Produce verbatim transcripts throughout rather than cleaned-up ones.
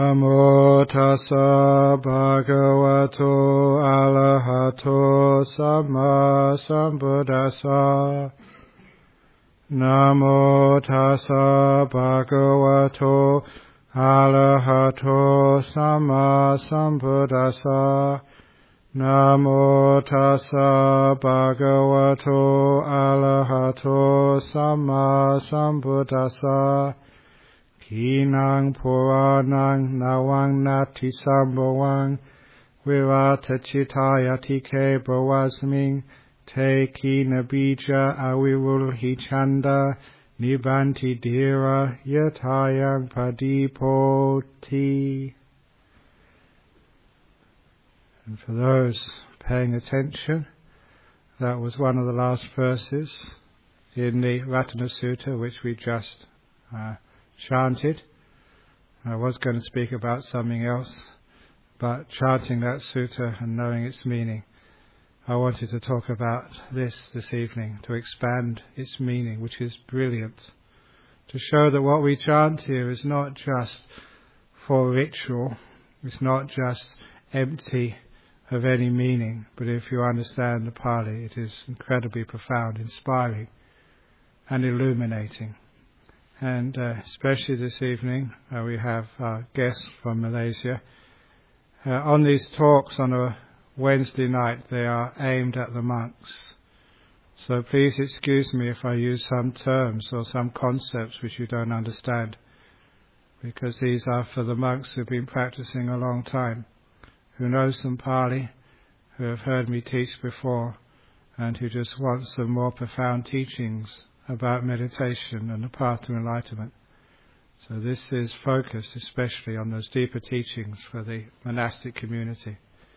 Namo tassa bhagavato arahato samma sambuddhassa. Namo tassa bhagavato arahato samma sambuddhassa. Namo tassa bhagavato arahato samma sambuddhassa. Kinang puranang nawang nati sambhavang virata chitaya tike bhavasming te kina bija avirulhi chanda nibanti dhira yatayang padipoti. And for those paying attention, that was one of the last verses in the Ratana Sutta which we just uh, chanted. I was going to speak about something else, but chanting that sutta and knowing its meaning, I wanted to talk about this this evening, to expand its meaning, which is brilliant, to show that what we chant here is not just for ritual, it's not just empty of any meaning, but if you understand the Pali, it is incredibly profound, inspiring and illuminating. And uh, especially this evening, uh, we have our guests from Malaysia. Uh, on these talks on a Wednesday night, they are aimed at the monks. So please excuse me if I use some terms or some concepts which you don't understand, because these are for the monks who've been practicing a long time, who know some Pali, who have heard me teach before, and who just want some more profound teachings about meditation and the path to enlightenment. So this is focused especially on those deeper teachings for the monastic community.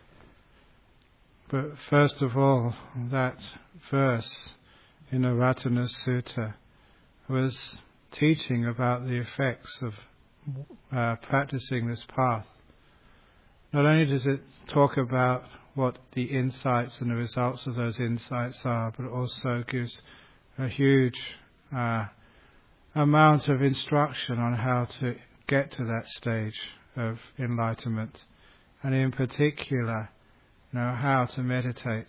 But first of all, that verse in the Ratana Sutta was teaching about the effects of uh, practicing this path. Not only does it talk about what the insights and the results of those insights are, but it also gives a huge uh, amount of instruction on how to get to that stage of enlightenment, and in particular, you know, how to meditate.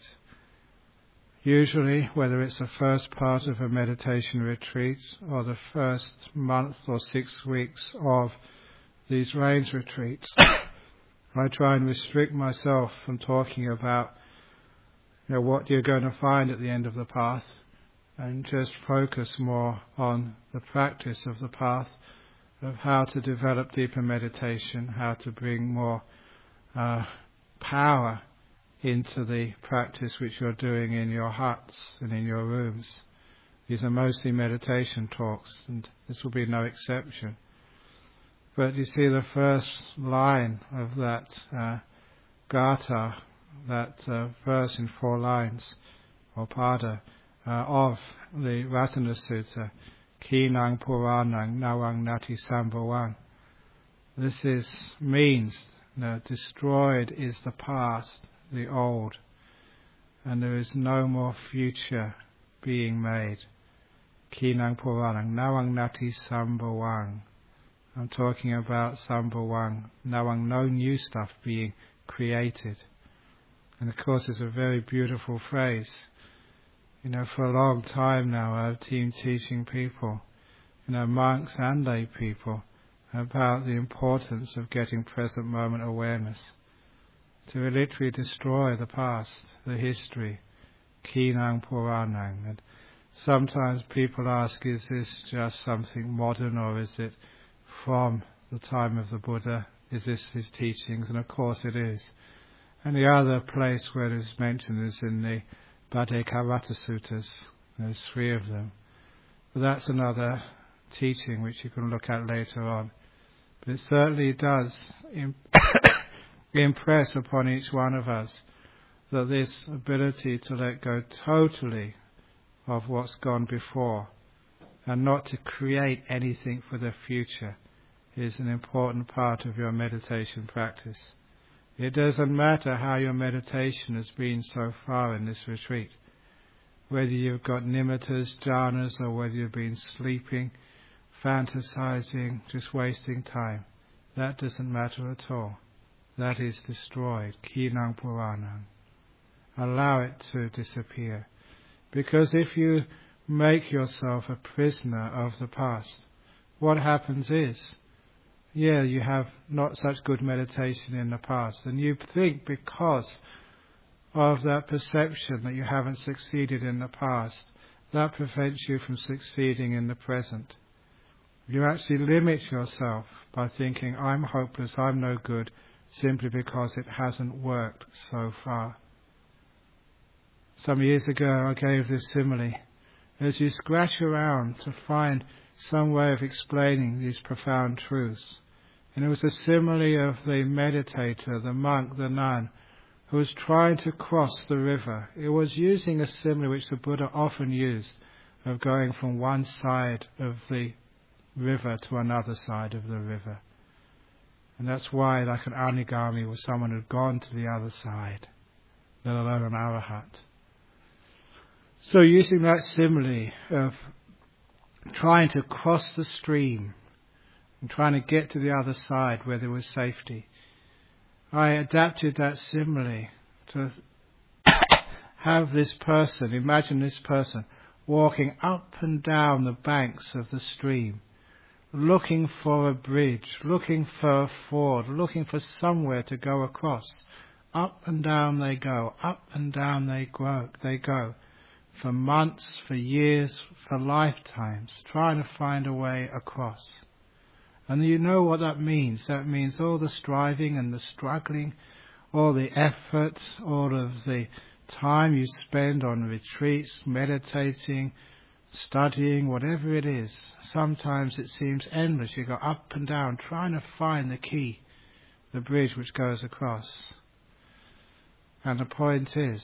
Usually, whether it's the first part of a meditation retreat or the first month or six weeks of these range retreats, I try and restrict myself from talking about, you know, what you're going to find at the end of the path, and just focus more on the practice of the path, of how to develop deeper meditation, how to bring more uh, power into the practice which you're doing in your huts and in your rooms. These are mostly meditation talks, and this will be no exception. But you see the first line of that uh, gatha, that uh, verse in four lines, or pada, uh, of the Ratana Sutta, Kinang Puranang Nawang Nati Sambhavang. This is means that destroyed is the past, the old, and there is no more future being made. Kinang Puranang Nawang Nati Sambhavang. I'm talking about Sambhavang, Nawang, no new stuff being created. And of course it's a very beautiful phrase. You know, for a long time now I've been teaching people, you know, monks and lay people, about the importance of getting present moment awareness, to literally destroy the past, the history, Kinang Puranang. And sometimes people ask, is this just something modern, or is it from the time of the Buddha? Is this his teachings? And of course it is. And the other place where it is mentioned is in the Bhaddekaratta Suttas. There's three of them. But that's another teaching which you can look at later on. But it certainly does imp- impress upon each one of us that this ability to let go totally of what's gone before and not to create anything for the future is an important part of your meditation practice. It doesn't matter how your meditation has been so far in this retreat, whether you've got nimittas, jhanas, or whether you've been sleeping, fantasizing, just wasting time. that doesn't matter at all. That is destroyed. Kinang Puranang. Allow it to disappear. Because if you make yourself a prisoner of the past, what happens is, yeah, you have not such good meditation in the past, and you think because of that perception that you haven't succeeded in the past, that prevents you from succeeding in the present. You actually limit yourself by thinking, I'm hopeless, I'm no good, simply because it hasn't worked so far. Some years ago I gave this simile. As you scratch around to find some way of explaining these profound truths, and it was a simile of the meditator, the monk, the nun, who was trying to cross the river. It was using a simile which the Buddha often used, of going from one side of the river to another side of the river. And that's why, like an anigami, was someone who had gone to the other side, let alone an arahat. So using that simile of trying to cross the stream and trying to get to the other side where there was safety, I adapted that simile to have this person, imagine this person, walking up and down the banks of the stream, looking for a bridge, looking for a ford, looking for somewhere to go across. Up and down they go, up and down they grow, they go, for months, for years, for lifetimes, trying to find a way across. And you know what that means. That means all the striving and the struggling, all the effort, all of the time you spend on retreats, meditating, studying, whatever it is. Sometimes it seems endless. You go up and down trying to find the key, the bridge which goes across. And the point is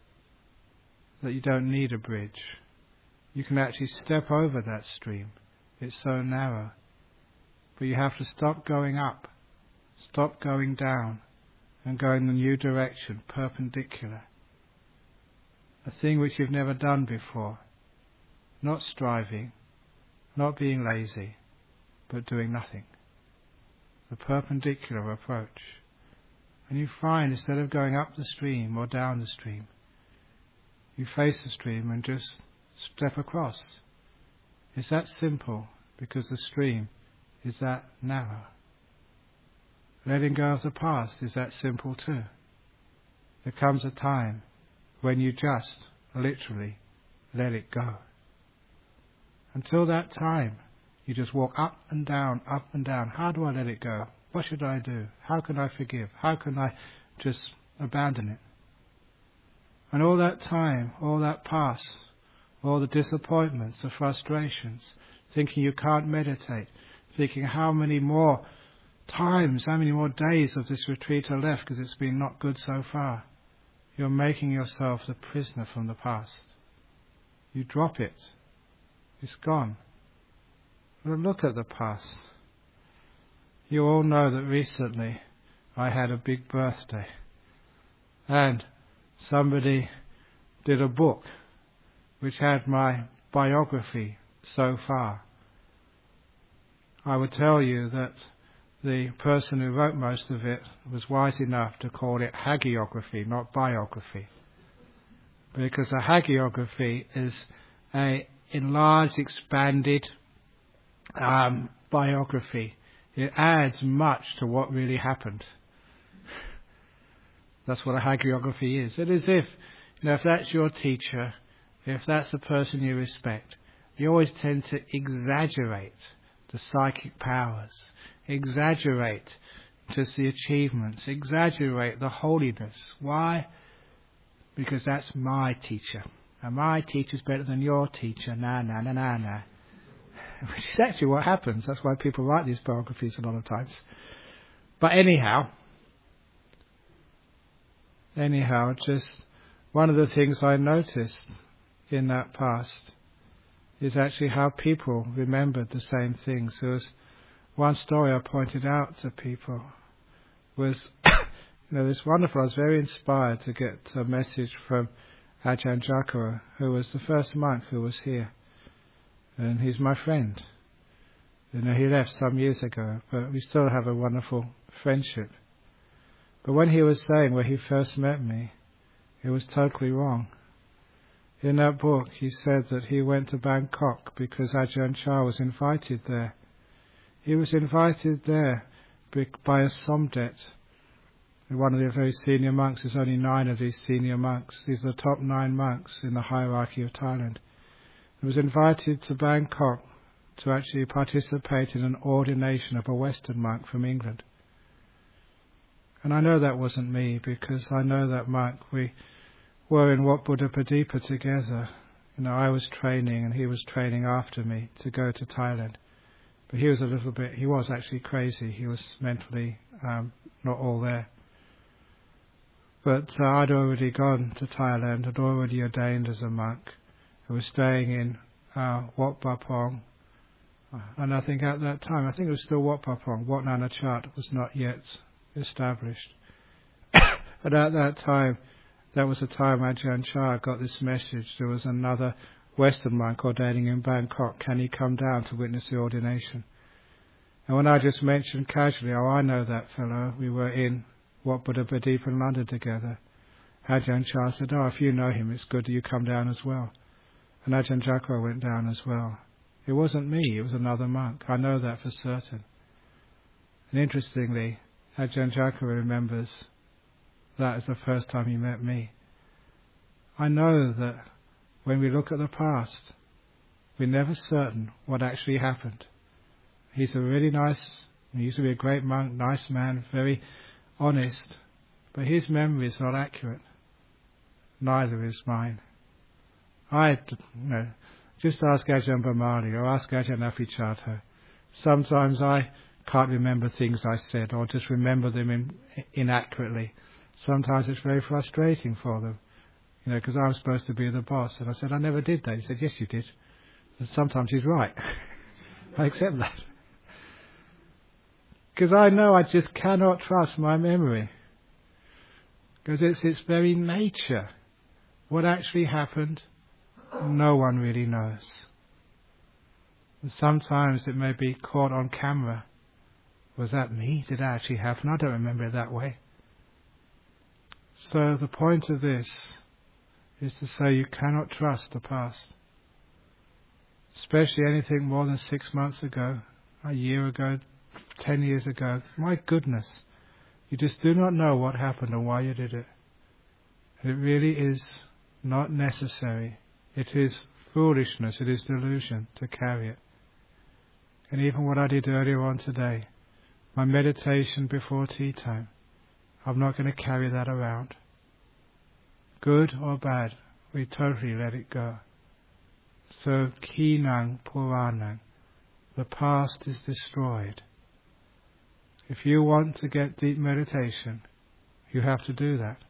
that you don't need a bridge. You can actually step over that stream. It's so narrow. But you have to stop going up, stop going down, and go in the new direction, perpendicular. A thing which you've never done before. Not striving, not being lazy, but doing nothing. The perpendicular approach. And you find, instead of going up the stream or down the stream, you face the stream and just step across. It's that simple, because the stream is that narrow. Letting go of the past is that simple too. There comes a time when you just, literally, let it go. Until that time, you just walk up and down, up and down. How do I let it go? What should I do? How can I forgive? How can I just abandon it? And all that time, all that past, all the disappointments, the frustrations, thinking you can't meditate, thinking how many more times, how many more days of this retreat are left because it's been not good so far. You're making yourself the prisoner from the past. You drop it. It's gone. But look at the past. You all know that recently I had a big birthday. And somebody did a book which had my biography so far. I would tell you that the person who wrote most of it was wise enough to call it hagiography, not biography. Because a hagiography is a enlarged, expanded um, biography. It adds much to what really happened. That's what a hagiography is. It is if, you know, if that's your teacher, if that's the person you respect, you always tend to exaggerate the psychic powers, exaggerate just the achievements, exaggerate the holiness. Why? Because that's my teacher. And my teacher's better than your teacher. Nah, nah, nah, nah, nah. Which is actually what happens. That's why people write these biographies a lot of times. But anyhow, anyhow, just one of the things I noticed in that past is actually how people remembered the same things. There was one story I pointed out to people was, you know, this wonderful, I was very inspired to get a message from Ajahn Jakara, who was the first monk who was here. And he's my friend. You know, he left some years ago, but we still have a wonderful friendship. But when he was saying where he first met me, it was totally wrong. In that book, he said that he went to Bangkok because Ajahn Chah was invited there. He was invited there by a Somdet, one of the very senior monks. There's only nine of these senior monks. These are the top nine monks in the hierarchy of Thailand. He was invited to Bangkok to actually participate in an ordination of a Western monk from England. And I know that wasn't me, because I know that monk. We were in Wat Buddha Padipa together. You know, I was training and he was training after me to go to Thailand. But he was a little bit, he was actually crazy. He was mentally um, not all there. But uh, I'd already gone to Thailand, had already ordained as a monk. I was staying in uh, Wat Pah Pong. And I think at that time, I think it was still Wat Pah Pong. Wat Nanachat was not yet established. But at that time, that was the time Ajahn Chah got this message. There was another Western monk ordaining in Bangkok. Can he come down to witness the ordination? And when I just mentioned casually, oh, I know that fellow, we were in Wat Buddha Padipa in London together, Ajahn Chah said, oh, if you know him, it's good that you come down as well. And Ajahn Chakra went down as well. It wasn't me, it was another monk. I know that for certain. And interestingly, Ajahn Chakra remembers that as the first time he met me. I know that when we look at the past, we're never certain what actually happened. He's a really nice, he used to be a great monk, nice man, very honest, but his memory is not accurate. Neither is mine. I, you know, just ask Ajahn Brahmali or ask Ajahn Apichatto. Sometimes I can't remember things I said or just remember them in, inaccurately. Sometimes it's very frustrating for them, you know, because I'm supposed to be the boss. And I said, I never did that. He said, yes, you did. And sometimes he's right. I accept that. Because I know I just cannot trust my memory. Because it's its very nature. What actually happened, no one really knows. And sometimes it may be caught on camera. Was that me? Did that actually happen? I don't remember it that way. So the point of this is to say you cannot trust the past. Especially anything more than six months ago, a year ago, ten years ago. My goodness, you just do not know what happened or why you did it. It really is not necessary. It is foolishness, it is delusion to carry it. And even what I did earlier on today, my meditation before tea time, I'm not going to carry that around. Good or bad, we totally let it go. So, kinang puranang, the past is destroyed. If you want to get deep meditation, you have to do that.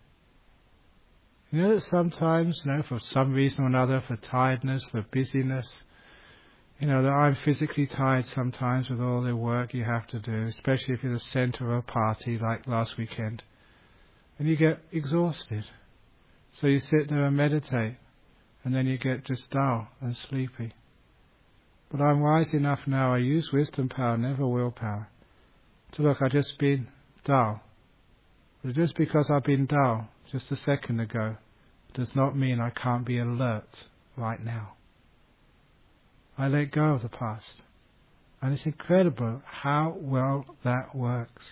You know that sometimes, you know, for some reason or another, for tiredness, for busyness, you know, that I'm physically tired sometimes with all the work you have to do, especially if you're the centre of a party like last weekend, and you get exhausted. So you sit there and meditate, and then you get just dull and sleepy. But I'm wise enough now, I use wisdom power, never willpower, to look, I've just been dull. But just because I've been dull just a second ago does not mean I can't be alert right now. I let go of the past. And it's incredible how well that works.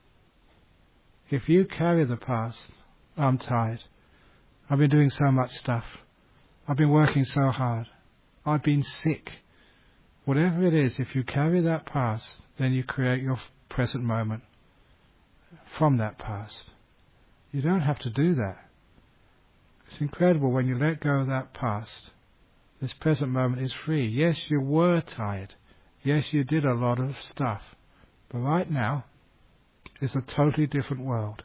If you carry the past, I'm tired. I've been doing so much stuff. I've been working so hard. I've been sick. Whatever it is, if you carry that past, then you create your present moment from that past. You don't have to do that. It's incredible when you let go of that past. This present moment is free. Yes, you were tired. Yes, you did a lot of stuff. But right now is a totally different world.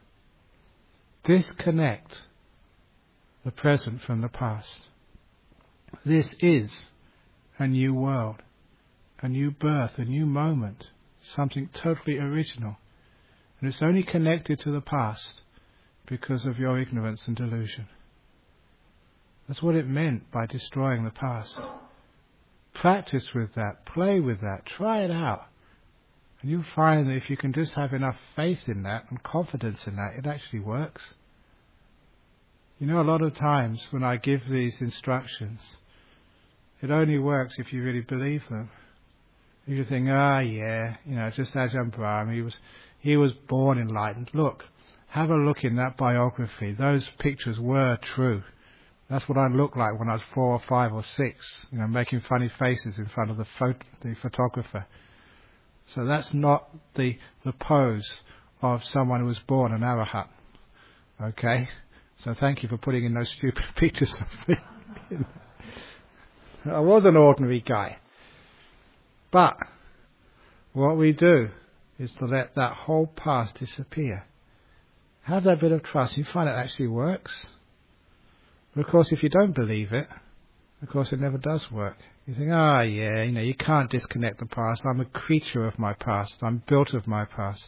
Disconnect the present from the past. This is a new world, a new birth, a new moment, something totally original. And it's only connected to the past because of your ignorance and delusion. That's what it meant by destroying the past. Practice with that, play with that, try it out. And you'll find that if you can just have enough faith in that and confidence in that, it actually works. You know, a lot of times when I give these instructions, it only works if you really believe them. If you think, ah, yeah, you know, just Ajahn Brahm, he was, he was born enlightened. Look, have a look in that biography. Those pictures were true. That's what I looked like when I was four or five or six, you know, making funny faces in front of the, phot- the photographer. So that's not the the pose of someone who was born an arahat. Okay? So thank you for putting in those stupid pictures of me. I was an ordinary guy. But what we do is to let that whole past disappear. Have that bit of trust. You find it actually works. But of course, if you don't believe it, of course it never does work. You think, ah, oh, yeah, you know, you can't disconnect the past. I'm a creature of my past. I'm built of my past.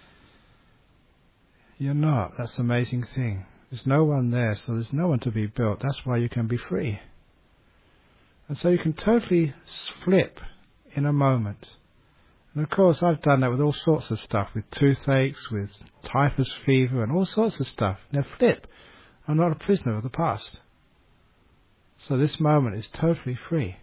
You're not. That's the amazing thing. There's no one there, so there's no one to be built. That's why you can be free. And so you can totally flip in a moment. And of course, I've done that with all sorts of stuff, with toothaches, with typhus fever, and all sorts of stuff. Now flip. I'm not a prisoner of the past. So this moment is totally free.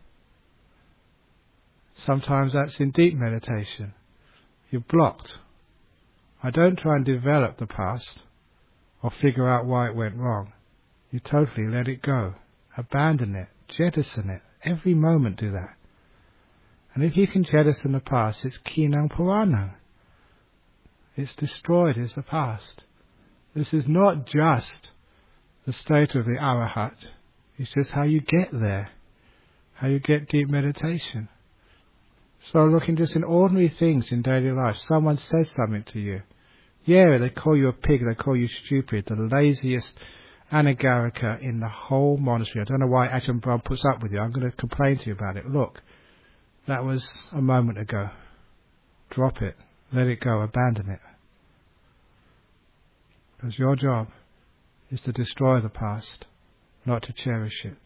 Sometimes that's in deep meditation. You're blocked. I don't try and develop the past or figure out why it went wrong. You totally let it go. Abandon it. Jettison it. Every moment do that. And if you can jettison the past, it's kinang puranang. It's destroyed, it's the past. This is not just the state of the arahat. It's just how you get there. How you get deep meditation. So looking just in ordinary things in daily life. Someone says something to you. Yeah, they call you a pig, they call you stupid, the laziest anagarika in the whole monastery. I don't know why Ajahn Brahm puts up with you. I'm going to complain to you about it. Look, that was a moment ago. Drop it. Let it go. Abandon it. Because your job is to destroy the past, not to cherish it.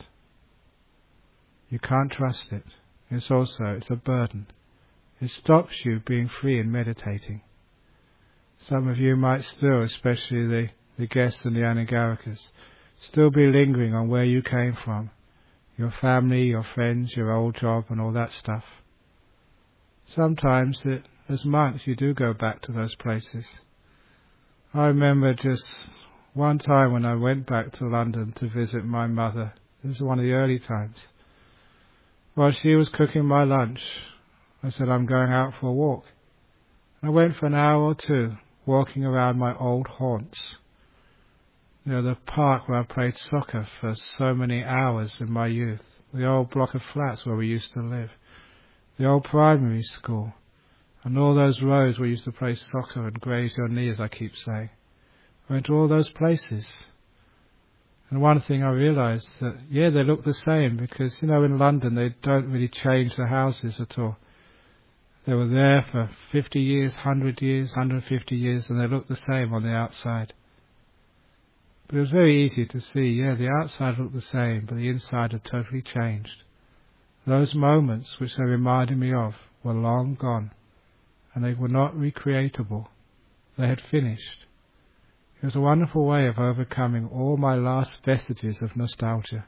You can't trust it. It's also, it's a burden. It stops you being free and meditating. Some of you might still, especially the, the guests and the anagarikas, still be lingering on where you came from. Your family, your friends, your old job and all that stuff. Sometimes, it, as monks, you do go back to those places. I remember just one time when I went back to London to visit my mother. This is one of the early times. While she was cooking my lunch, I said, I'm going out for a walk. I went for an hour or two, walking around my old haunts. You know, the park where I played soccer for so many hours in my youth. The old block of flats where we used to live. The old primary school. And all those roads where we used to play soccer and graze your knee, as I keep saying. I went to all those places. And one thing I realised that, yeah, they look the same because, you know, in London they don't really change the houses at all. They were there for fifty years, one hundred years, one hundred fifty years, and they look the same on the outside. But it was very easy to see, yeah, the outside looked the same, but the inside had totally changed. Those moments which they reminded me of were long gone, and they were not recreatable. They had finished. It was a wonderful way of overcoming all my last vestiges of nostalgia.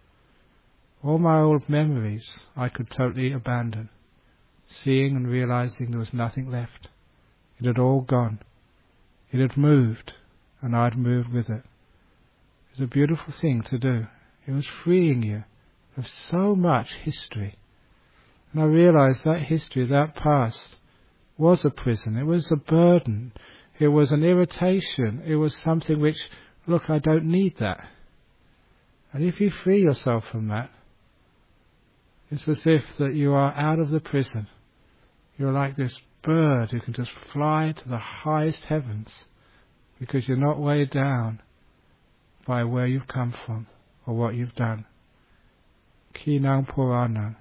All my old memories I could totally abandon, seeing and realizing there was nothing left. It had all gone. It had moved, and I had moved with it. It was a beautiful thing to do. It was freeing you of so much history. And I realized that history, that past, was a prison. It was a burden. It was an irritation. It was something which, look, I don't need that. And if you free yourself from that, it's as if that you are out of the prison. You're like this bird who can just fly to the highest heavens because you're not weighed down by where you've come from or what you've done. Kinang puranang.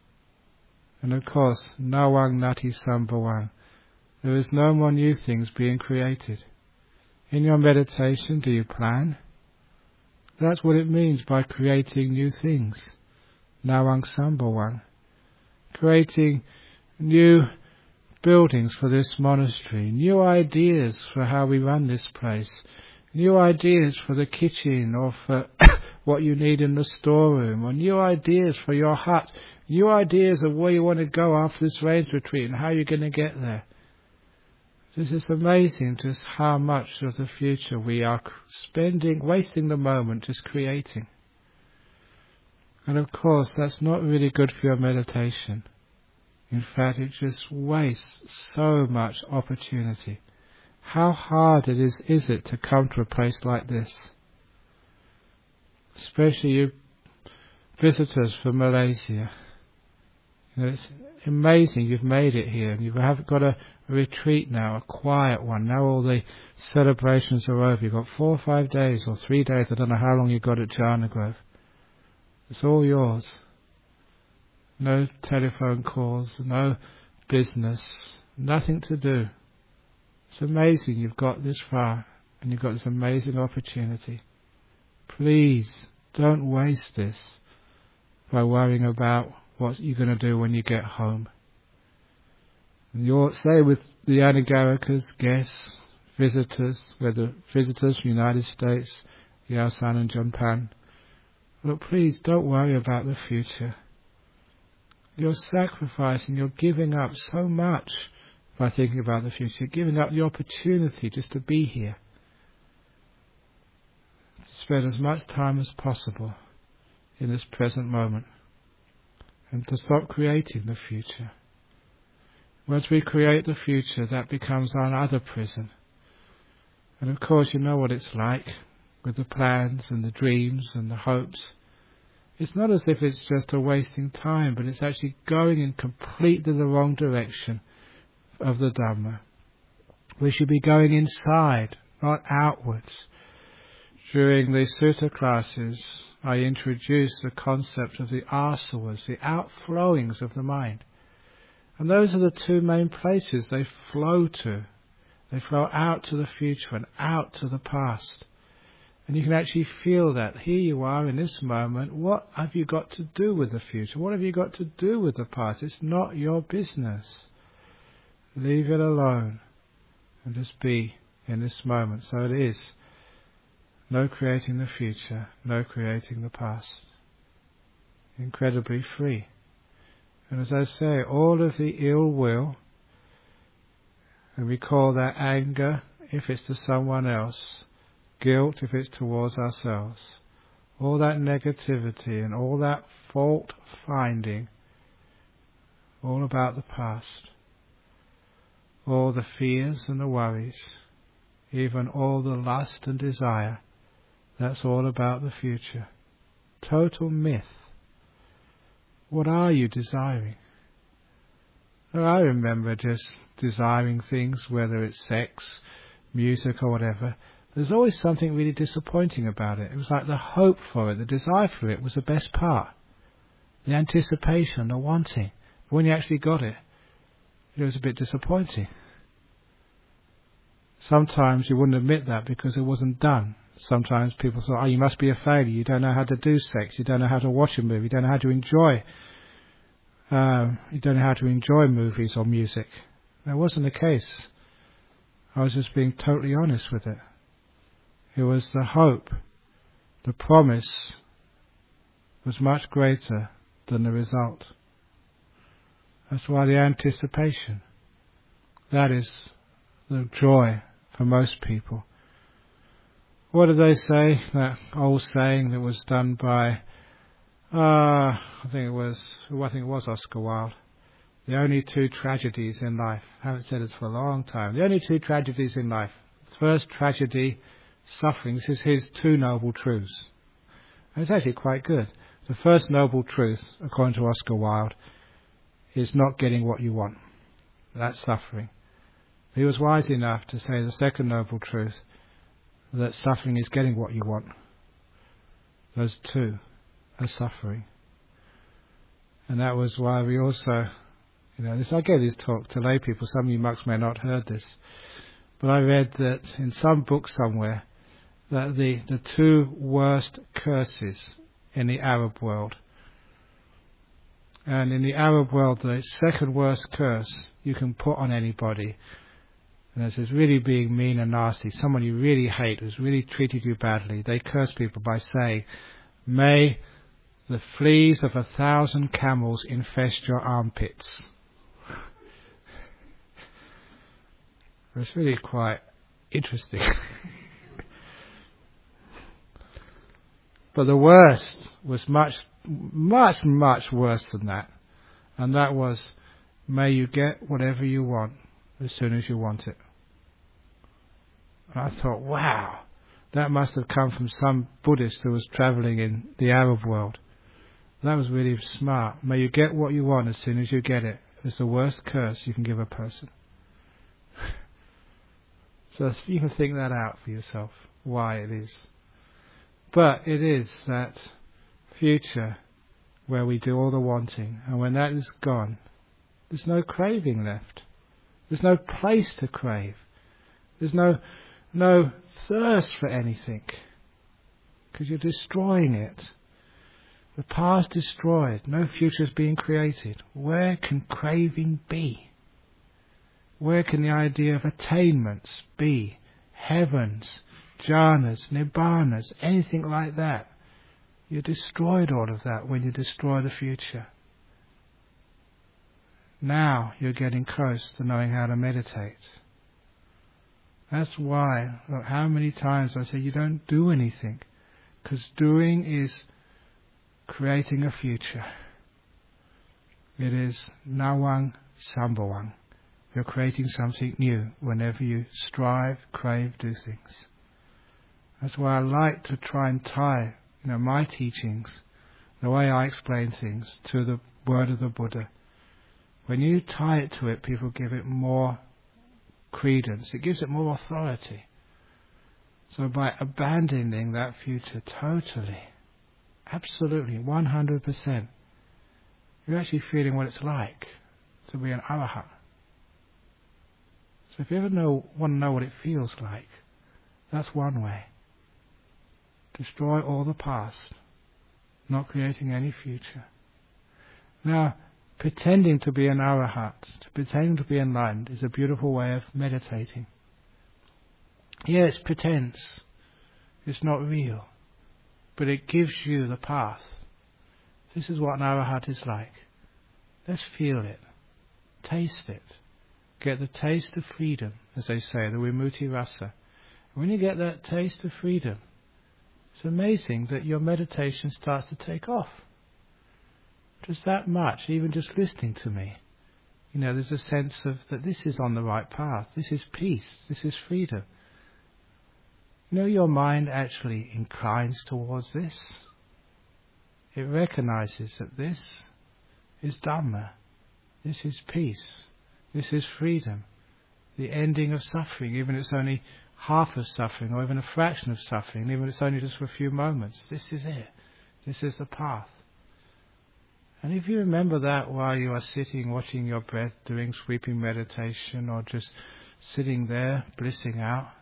And of course, nawang nati sambawang. There is no more new things being created. In your meditation, do you plan? That's what it means by creating new things. Nawang sambawang. creating new buildings for this monastery, new ideas for how we run this place, new ideas for the kitchen or for what you need in the storeroom, or new ideas for your hut, new ideas of where you want to go after this rains retreat and how you're going to get there. This is amazing just how much of the future we are spending, wasting the moment just creating. And of course that's not really good for your meditation. In fact, it just wastes so much opportunity. How hard it is, is it to come to a place like this? Especially you visitors from Malaysia. You know, it's amazing you've made it here, and you have got a, a retreat now, a quiet one. Now all the celebrations are over. You've got four or five days, or three days, I don't know how long you've got at Jhana Grove. It's all yours. No telephone calls, no business, nothing to do. It's amazing you've got this far, and you've got this amazing opportunity. Please don't waste this by worrying about what you're going to do when you get home. And you'll say with the Anagarikas, guests, visitors, whether visitors from the United States, Yaosan and Japan, look, please don't worry about the future. You're sacrificing, you're giving up so much by thinking about the future, giving up the opportunity just to be here. To spend as much time as possible in this present moment, and to stop creating the future. Once we create the future, that becomes our other prison. And of course you know what it's like with the plans and the dreams and the hopes. It's not as if it's just a wasting time, but it's actually going in completely the wrong direction of the Dhamma. We should be going inside, not outwards. During the sutta classes, I introduced the concept of the asavas, the outflowings of the mind. And those are the two main places they flow to. They flow out to the future and out to the past. And you can actually feel that. Here you are in this moment. What have you got to do with the future? What have you got to do with the past? It's not your business. Leave it alone and just be in this moment. So it is. No creating the future, no creating the past. Incredibly free. And as I say, all of the ill will, and we call that anger if it's to someone else, guilt if it's towards ourselves, all that negativity and all that fault finding, all about the past, all the fears and the worries, even all the lust and desire, that's all about the future. Total myth. What are you desiring? Well, I remember just desiring things, whether it's sex, music or whatever. There's always something really disappointing about it. It was like the hope for it, the desire for it was the best part. The anticipation, the wanting. But when you actually got it, it was a bit disappointing. Sometimes you wouldn't admit that because it wasn't done. Sometimes people thought, oh, you must be a failure. You don't know how to do sex. You don't know how to watch a movie. You don't know how to enjoy. Um, you don't know how to enjoy movies or music. That wasn't the case. I was just being totally honest with it. It was the hope, the promise was much greater than the result. That's why the anticipation, that is the joy for most people. What do they say? That old saying that was done by, uh, I think it was, I think it was Oscar Wilde. The only two tragedies in life. I haven't said this for a long time. The only two tragedies in life. The first tragedy, suffering. This is his two noble truths. And it's actually quite good. The first noble truth, according to Oscar Wilde, is not getting what you want. That's suffering. He was wise enough to say the second noble truth, that suffering is getting what you want. Those two are suffering. And that was why we also, you know, this I gave this talk to lay people. Some of you monks may not have heard this. But I read that in some book somewhere, that the, the two worst curses in the Arab world, And in the Arab world, the second worst curse you can put on anybody, and this is really being mean and nasty, someone you really hate who's really treated you badly, they curse people by saying, "May the fleas of a thousand camels infest your armpits." It's really quite interesting. But the worst was much, much, much worse than that. And that was, "May you get whatever you want as soon as you want it." And I thought, wow, that must have come from some Buddhist who was travelling in the Arab world. That was really smart. May you get what you want as soon as you get it. It's the worst curse you can give a person. So you can think that out for yourself, why it is. But it is that future where we do all the wanting, and when that is gone, there's no craving left. There's no place to crave. There's no no thirst for anything, because you're destroying it. The past destroyed, no future is being created. Where can craving be? Where can the idea of attainments be? Heavens, jhanas, nibbanas, anything like that. You destroyed all of that when you destroy the future. Now you're getting close to knowing how to meditate. That's why, look, how many times I say you don't do anything, because doing is creating a future. It is nawang sambawang. You're creating something new whenever you strive, crave, do things. That's why I like to try and tie, you know, my teachings, the way I explain things, to the word of the Buddha. When you tie it to it, people give it more credence. It gives it more authority. So by abandoning that future totally, absolutely, one hundred percent, you're actually feeling what it's like to be an arahat. So if you ever know, want to know what it feels like, that's one way. Destroy all the past, not creating any future. Now, pretending to be an arahat, pretending to be enlightened, is a beautiful way of meditating. Yeah, it's pretense. It's not real. But it gives you the path. This is what an arahat is like. Let's feel it. Taste it. Get the taste of freedom, as they say, the Vimutti Rasa. When you get that taste of freedom, it's amazing that your meditation starts to take off. Just that much, even just listening to me. You know, there's a sense of that this is on the right path. This is peace. This is freedom. You know, your mind actually inclines towards this. It recognizes that this is Dhamma. This is peace. This is freedom. The ending of suffering, even if it's only half of suffering, or even a fraction of suffering, even if it's only just for a few moments. This is it. This is the path. And if you remember that while you are sitting, watching your breath, doing sweeping meditation, or just sitting there, blissing out,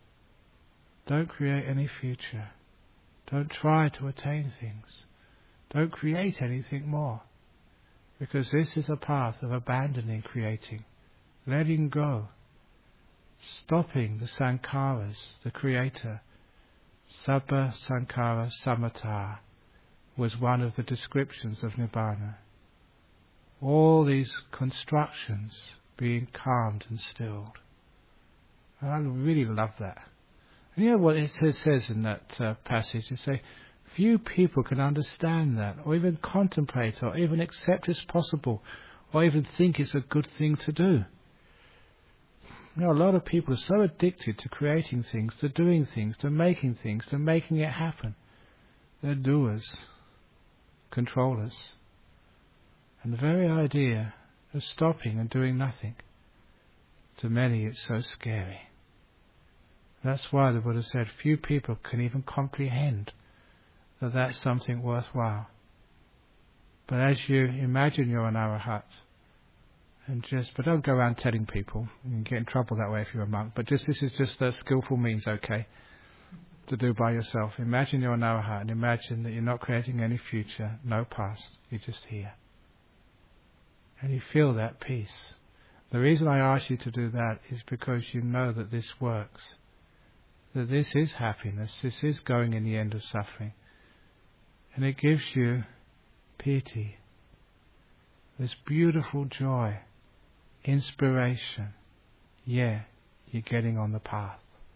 don't create any future. Don't try to attain things. Don't create anything more. Because this is a path of abandoning creating, letting go, stopping the sankharas, the creator. Sabba sankhara samatha was one of the descriptions of Nibbana. All these constructions being calmed and stilled. And I really love that. And you know what it says, says in that uh, passage? It says, few people can understand that, or even contemplate, or even accept as possible, or even think it's a good thing to do. You know, a lot of people are so addicted to creating things, to doing things, to making things, to making it happen. They're doers, controllers. And the very idea of stopping and doing nothing, to many it's so scary. That's why the Buddha said few people can even comprehend that that's something worthwhile. But as you imagine you're an arahat, and just, but don't go around telling people, you can get in trouble that way if you're a monk, but just this is just a skillful means, okay, to do by yourself. Imagine you're an arahat, and imagine that you're not creating any future, no past, you're just here. And you feel that peace. The reason I ask you to do that is because you know that this works. That this is happiness, this is going in the end of suffering. And it gives you piti, this beautiful joy, inspiration. Yeah, you're getting on the path.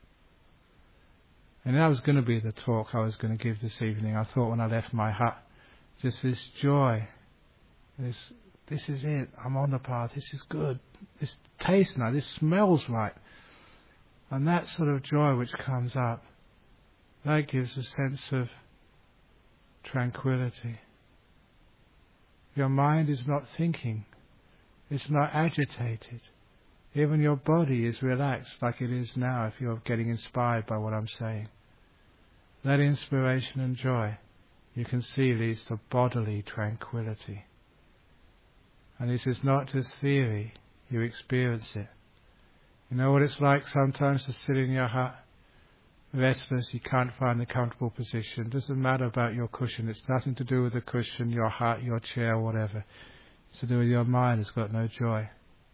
And that was going to be the talk I was going to give this evening. I thought when I left my hut, just this joy, this this is it, I'm on the path, this is good, this tastes nice, this smells right. And that sort of joy which comes up, that gives a sense of tranquility. Your mind is not thinking, it's not agitated. Even your body is relaxed like it is now if you're getting inspired by what I'm saying. That inspiration and joy, you can see, leads to bodily tranquility. And this is not just theory, you experience it. You know what it's like sometimes to sit in your hut, restless, you can't find a comfortable position. It doesn't matter about your cushion, it's nothing to do with the cushion, your hut, your chair, whatever. It's to do with your mind, it's got no joy.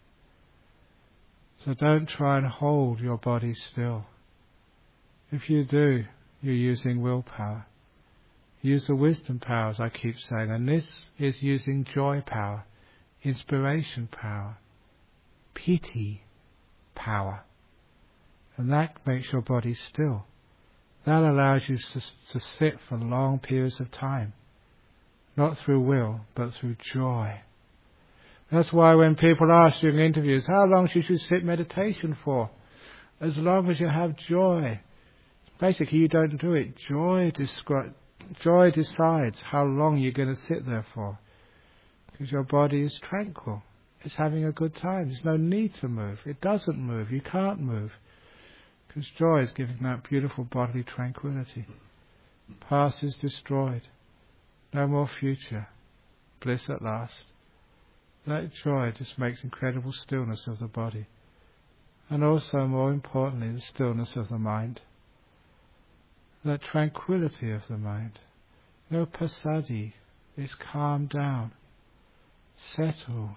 So don't try and hold your body still. If you do, you're using willpower. Use the wisdom power, as I keep saying, and this is using joy power, inspiration power, piti power. And that makes your body still. That allows you to, to sit for long periods of time. Not through will, but through joy. That's why when people ask during interviews, how long should you sit meditation for? As long as you have joy. Basically, you don't do it. Joy, descri- joy decides how long you're going to sit there for. Because your body is tranquil. It's having a good time. There's no need to move. It doesn't move. You can't move. Because joy is giving that beautiful bodily tranquility. Past is destroyed. No more future. Bliss at last. That joy just makes incredible stillness of the body. And also, more importantly, the stillness of the mind. That tranquility of the mind. No passaddhi is calmed down, settled.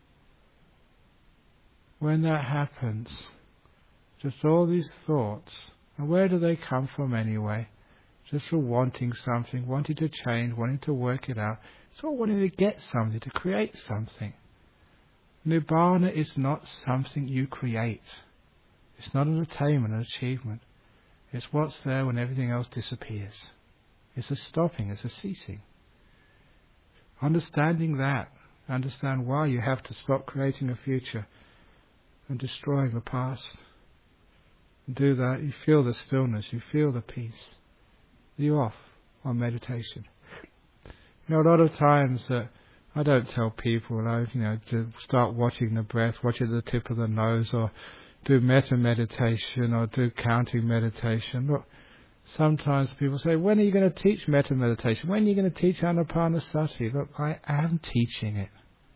When that happens, just all these thoughts, and where do they come from anyway? Just for wanting something, wanting to change, wanting to work it out. It's all wanting to get something, to create something. Nibbana is not something you create. It's not an attainment, an achievement. It's what's there when everything else disappears. It's a stopping, it's a ceasing. Understanding that, understand why you have to stop creating a future and destroying the past. And do that, you feel the stillness, you feel the peace. You're off on meditation. You know, a lot of times that uh, I don't tell people, you know, to start watching the breath, watch it at the tip of the nose, or do metta meditation, or do counting meditation. Look, sometimes people say, when are you going to teach metta meditation? When are you going to teach Anapanasati? Look, I am teaching it.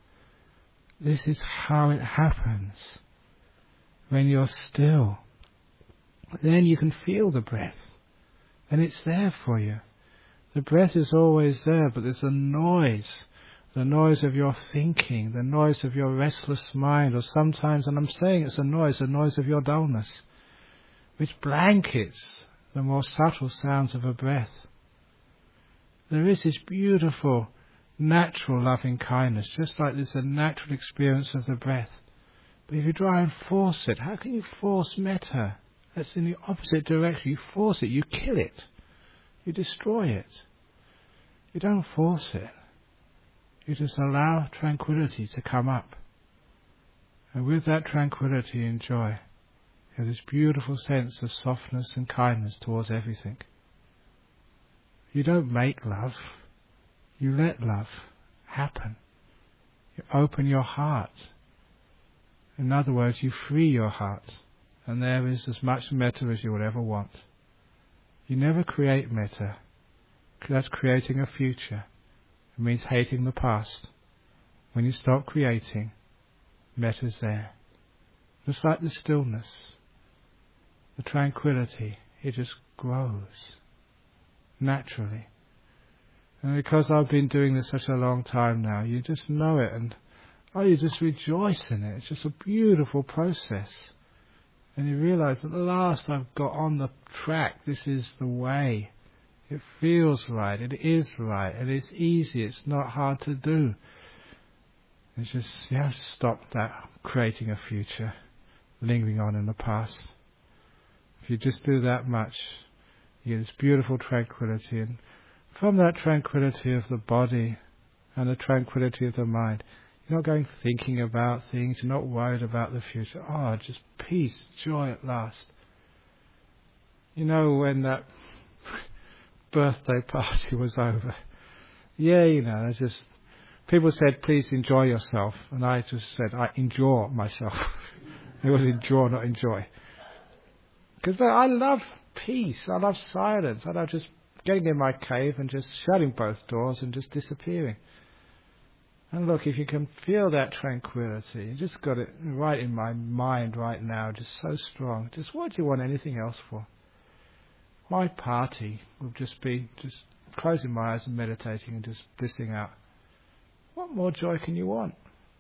This is how it happens. When you're still, then you can feel the breath. And it's there for you. The breath is always there, but there's a noise. The noise of your thinking, the noise of your restless mind, or sometimes, and I'm saying it's a noise, the noise of your dullness, which blankets the more subtle sounds of a breath. There is this beautiful, natural loving kindness, just like there's a natural experience of the breath. But if you try and force it, how can you force metta? That's in the opposite direction. You force it, you kill it, you destroy it. You don't force it. You just allow tranquility to come up. And with that tranquility and joy, you have this beautiful sense of softness and kindness towards everything. You don't make love, you let love happen. You open your heart. In other words, you free your heart, and there is as much metta as you would ever want. You never create metta. That's creating a future. It means hating the past. When you stop creating, metta's there. Just like the stillness, the tranquility, it just grows naturally. And because I've been doing this such a long time now, you just know it. And Oh, you just rejoice in it. It's just a beautiful process. And you realize at last I've got on the track. This is the way. It feels right. It is right. And it's easy. It's not hard to do. It's just, you have to stop that creating a future, lingering on in the past. If you just do that much, you get this beautiful tranquility. And from that tranquility of the body and the tranquility of the mind, you're not going thinking about things. You're not worried about the future. Oh, just peace, joy at last. You know, when that birthday party was over, yeah, you know, it's just, people said, please enjoy yourself. And I just said, I enjoy myself. It was enjoy, not enjoy. Because I love peace. I love silence. I love just getting in my cave and just shutting both doors and just disappearing. And look, if you can feel that tranquility, you just got it right in my mind right now, just so strong. Just what do you want anything else for? My party would just be just closing my eyes and meditating and just blissing out. What more joy can you want?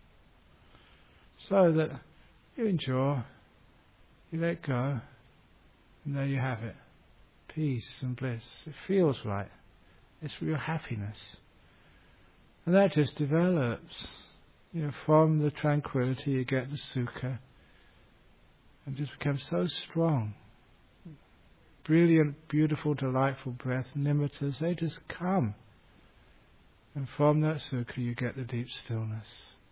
So that you enjoy, you let go, and there you have it. Peace and bliss. It feels right. It's for your happiness. And that just develops. You know, from the tranquility you get the sukha. And just becomes so strong. Brilliant, beautiful, delightful breath, nimittas, they just come. And from that sukha you get the deep stillness.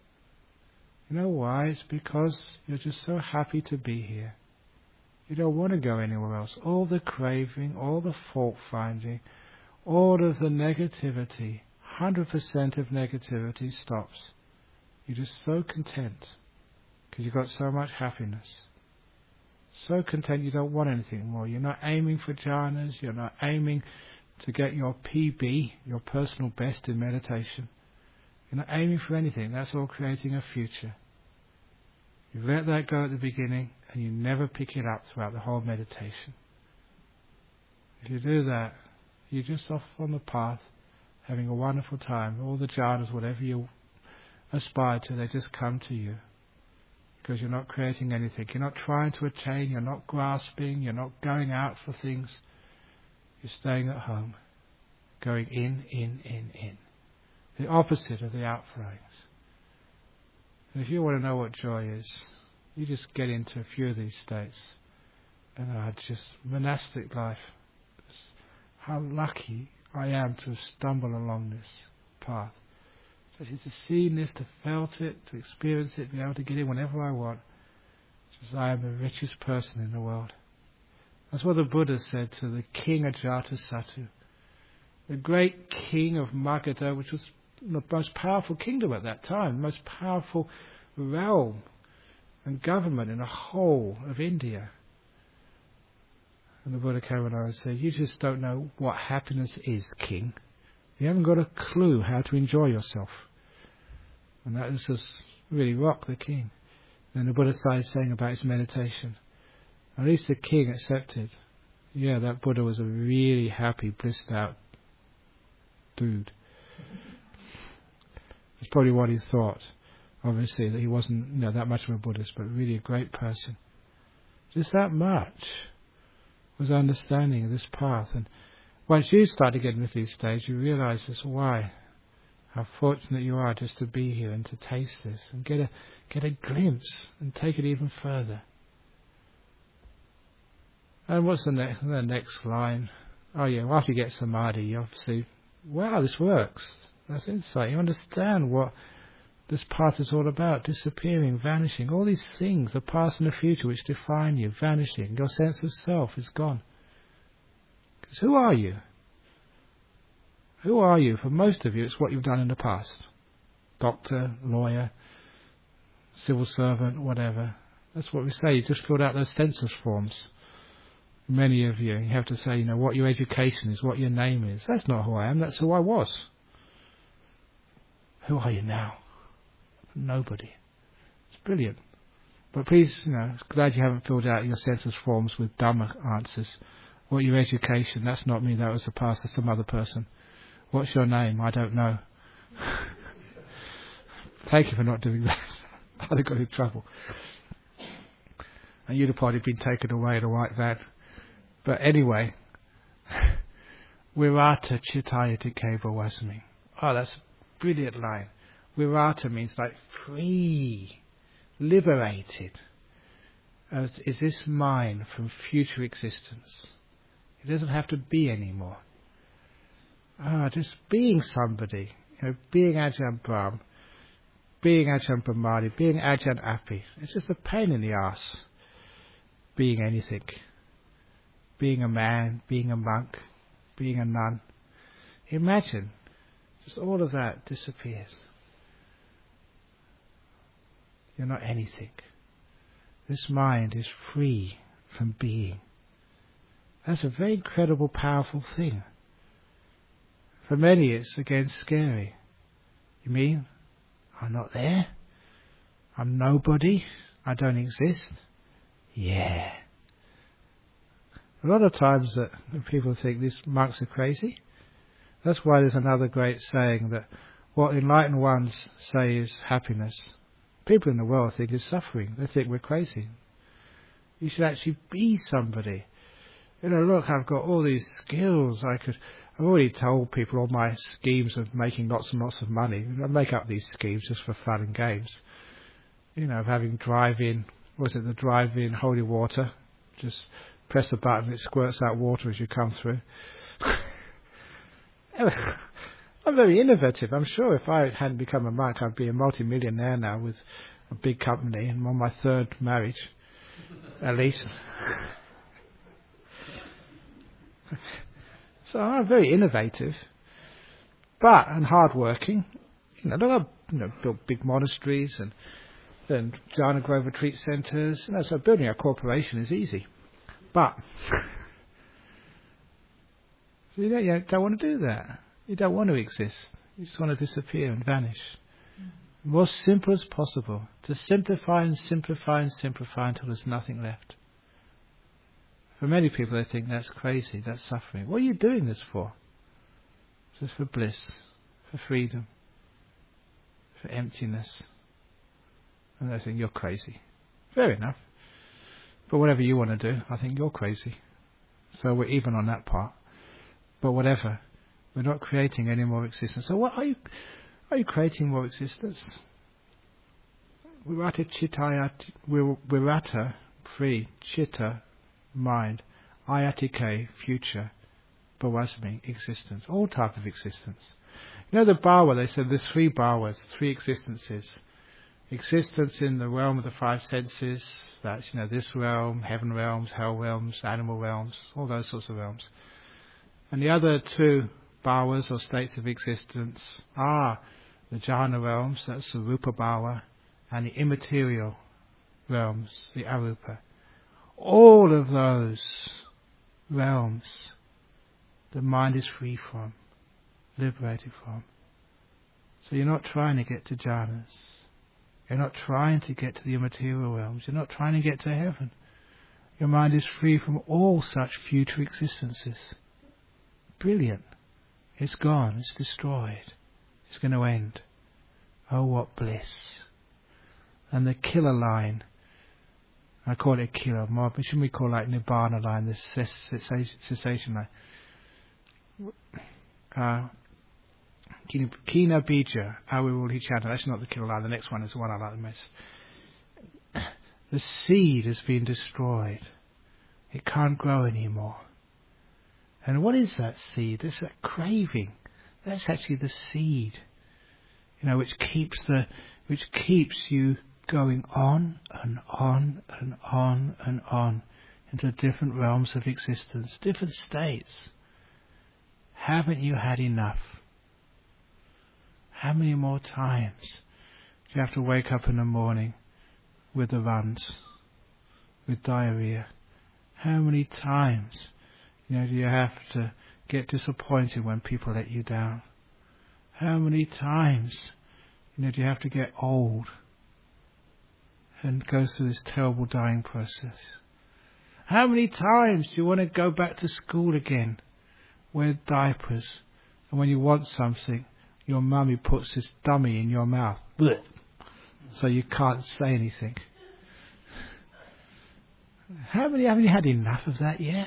You know why? It's because you're just so happy to be here. You don't want to go anywhere else. All the craving, all the fault finding, all of the negativity, one hundred percent of negativity stops. You're just so content because you've got so much happiness. So content you don't want anything more. You're not aiming for jhanas. You're not aiming to get your P B, your personal best in meditation. You're not aiming for anything. That's all creating a future. You let that go at the beginning and you never pick it up throughout the whole meditation. If you do that, you're just off on the path, having a wonderful time. All the jhanas, whatever you aspire to, they just come to you. Because you're not creating anything. You're not trying to attain. You're not grasping. You're not going out for things. You're staying at home. Going in, in, in, in. The opposite of the outflowings. And if you want to know what joy is, you just get into a few of these states. And I just, monastic life. How lucky I am to have stumbled along this path. So to seen this, to felt it, to experience it, be able to get in whenever I want. Just I am the richest person in the world. That's what the Buddha said to the king Ajatasattu. The great king of Magadha, which was the most powerful kingdom at that time, the most powerful realm and government in the whole of India. And the Buddha came along and said, you just don't know what happiness is, king. You haven't got a clue how to enjoy yourself. And that was just really rocked the king. Then the Buddha started saying about his meditation. At least the king accepted. Yeah, that Buddha was a really happy, blissed out dude. That's probably what he thought. Obviously, that he wasn't, you know, that much of a Buddhist, but really a great person. Just that much was understanding of this path. And once you start to get into these stages, you realise this why. How fortunate you are just to be here and to taste this and get a get a glimpse and take it even further. And what's the next the next line? Oh yeah, well, after you get samadhi, you obviously, wow, this works. That's insight. You understand what this path is all about, disappearing, vanishing, all these things, the past and the future which define you, vanishing. Your sense of self is gone. Because who are you? Who are you? For most of you, it's what you've done in the past. Doctor, lawyer, civil servant, whatever. That's what we say. You just filled out those census forms. Many of you, you have to say, you know, what your education is, what your name is. That's not who I am, that's who I was. Who are you now? Nobody. It's brilliant. But please, you know, glad you haven't filled out your census forms with dumb answers. What your education? That's not me, that was the past, that's some other person. What's your name? I don't know. thank you for not doing that. I'd have got in trouble. And you'd have probably been taken away in a white van. But anyway, Virata Chittaya Dikeva Wasmi. Oh, that's a brilliant line. Virata means like free, liberated. As is this mine from future existence? It doesn't have to be anymore. Ah, just being somebody, you know, being Ajahn Brahm, being Ajahn Brahmani, being Ajahn Api. It's just a pain in the ass. Being anything. Being a man, being a monk, being a nun. Imagine, just all of that disappears. You're not anything. This mind is free from being. That's a very incredible, powerful thing. For many it's again scary. You mean, I'm not there? I'm nobody? I don't exist? Yeah. A lot of times that people think these monks are crazy. That's why there's another great saying that what enlightened ones say is happiness, people in the world think is suffering. They think we're crazy. You should actually be somebody. You know, look, I've got all these skills. I could. I've already told people all my schemes of making lots and lots of money. I make up these schemes just for fun and games. You know, of having drive-in. Was it the drive-in holy water? Just press a button, it squirts out water as you come through. I'm very innovative. I'm sure if I hadn't become a monk, I'd be a multi-millionaire now with a big company and on my third marriage, at least. So I'm very innovative, but and hardworking. You know, I've you know, built big monasteries and then Jhana Grove retreat centres. You know, so building a corporation is easy. But so you, don't, you don't want to do that. You don't want to exist. You just want to disappear and vanish. Mm-hmm. More simple as possible. To simplify and simplify and simplify until there's nothing left. For many people, they think that's crazy, that's suffering. What are you doing this for? Just for bliss, for freedom, for emptiness. And they think you're crazy. Fair enough. But whatever you want to do, I think you're crazy. So we're even on that part. But whatever, we're not creating any more existence. So what are you? Are you creating more existence? Virata Chittaya, Virata, free, Chitta, mind, Ayatike, future, Bhavasmi, existence, all type of existence. You know the Bhava, they said there's three Bhavas, three existences. Existence in the realm of the five senses, that's, you know, this realm, heaven realms, hell realms, animal realms, all those sorts of realms. And the other two bhavas or states of existence are the jhana realms, that's the rupa bhava, and the immaterial realms, the arupa. All of those realms the mind is free from, liberated from. So you're not trying to get to jhanas. You're not trying to get to the immaterial realms. You're not trying to get to heaven. Your mind is free from all such future existences. Brilliant. It's gone. It's destroyed. It's going to end. Oh, what bliss. And the killer line, I call it a killer, more, but shouldn't we call it like Nibbana line, the cessation line? Uh, Kina Bija, Awiruli Chana. That's not the killer line. The next one is the one I like the most. The seed has been destroyed. It can't grow anymore. And what is that seed? It's that craving. That's actually the seed, you know, which keeps the, which keeps you going on and on and on and on into different realms of existence, different states. Haven't you had enough? How many more times do you have to wake up in the morning with the runs, with diarrhea? How many times, you know, do you have to get disappointed when people let you down? How many times, you know, do you have to get old and go through this terrible dying process? How many times do you want to go back to school again, wear diapers, and when you want something, your mummy puts this dummy in your mouth? Blech. so you can't say anything. How many haven't you had enough of that yet?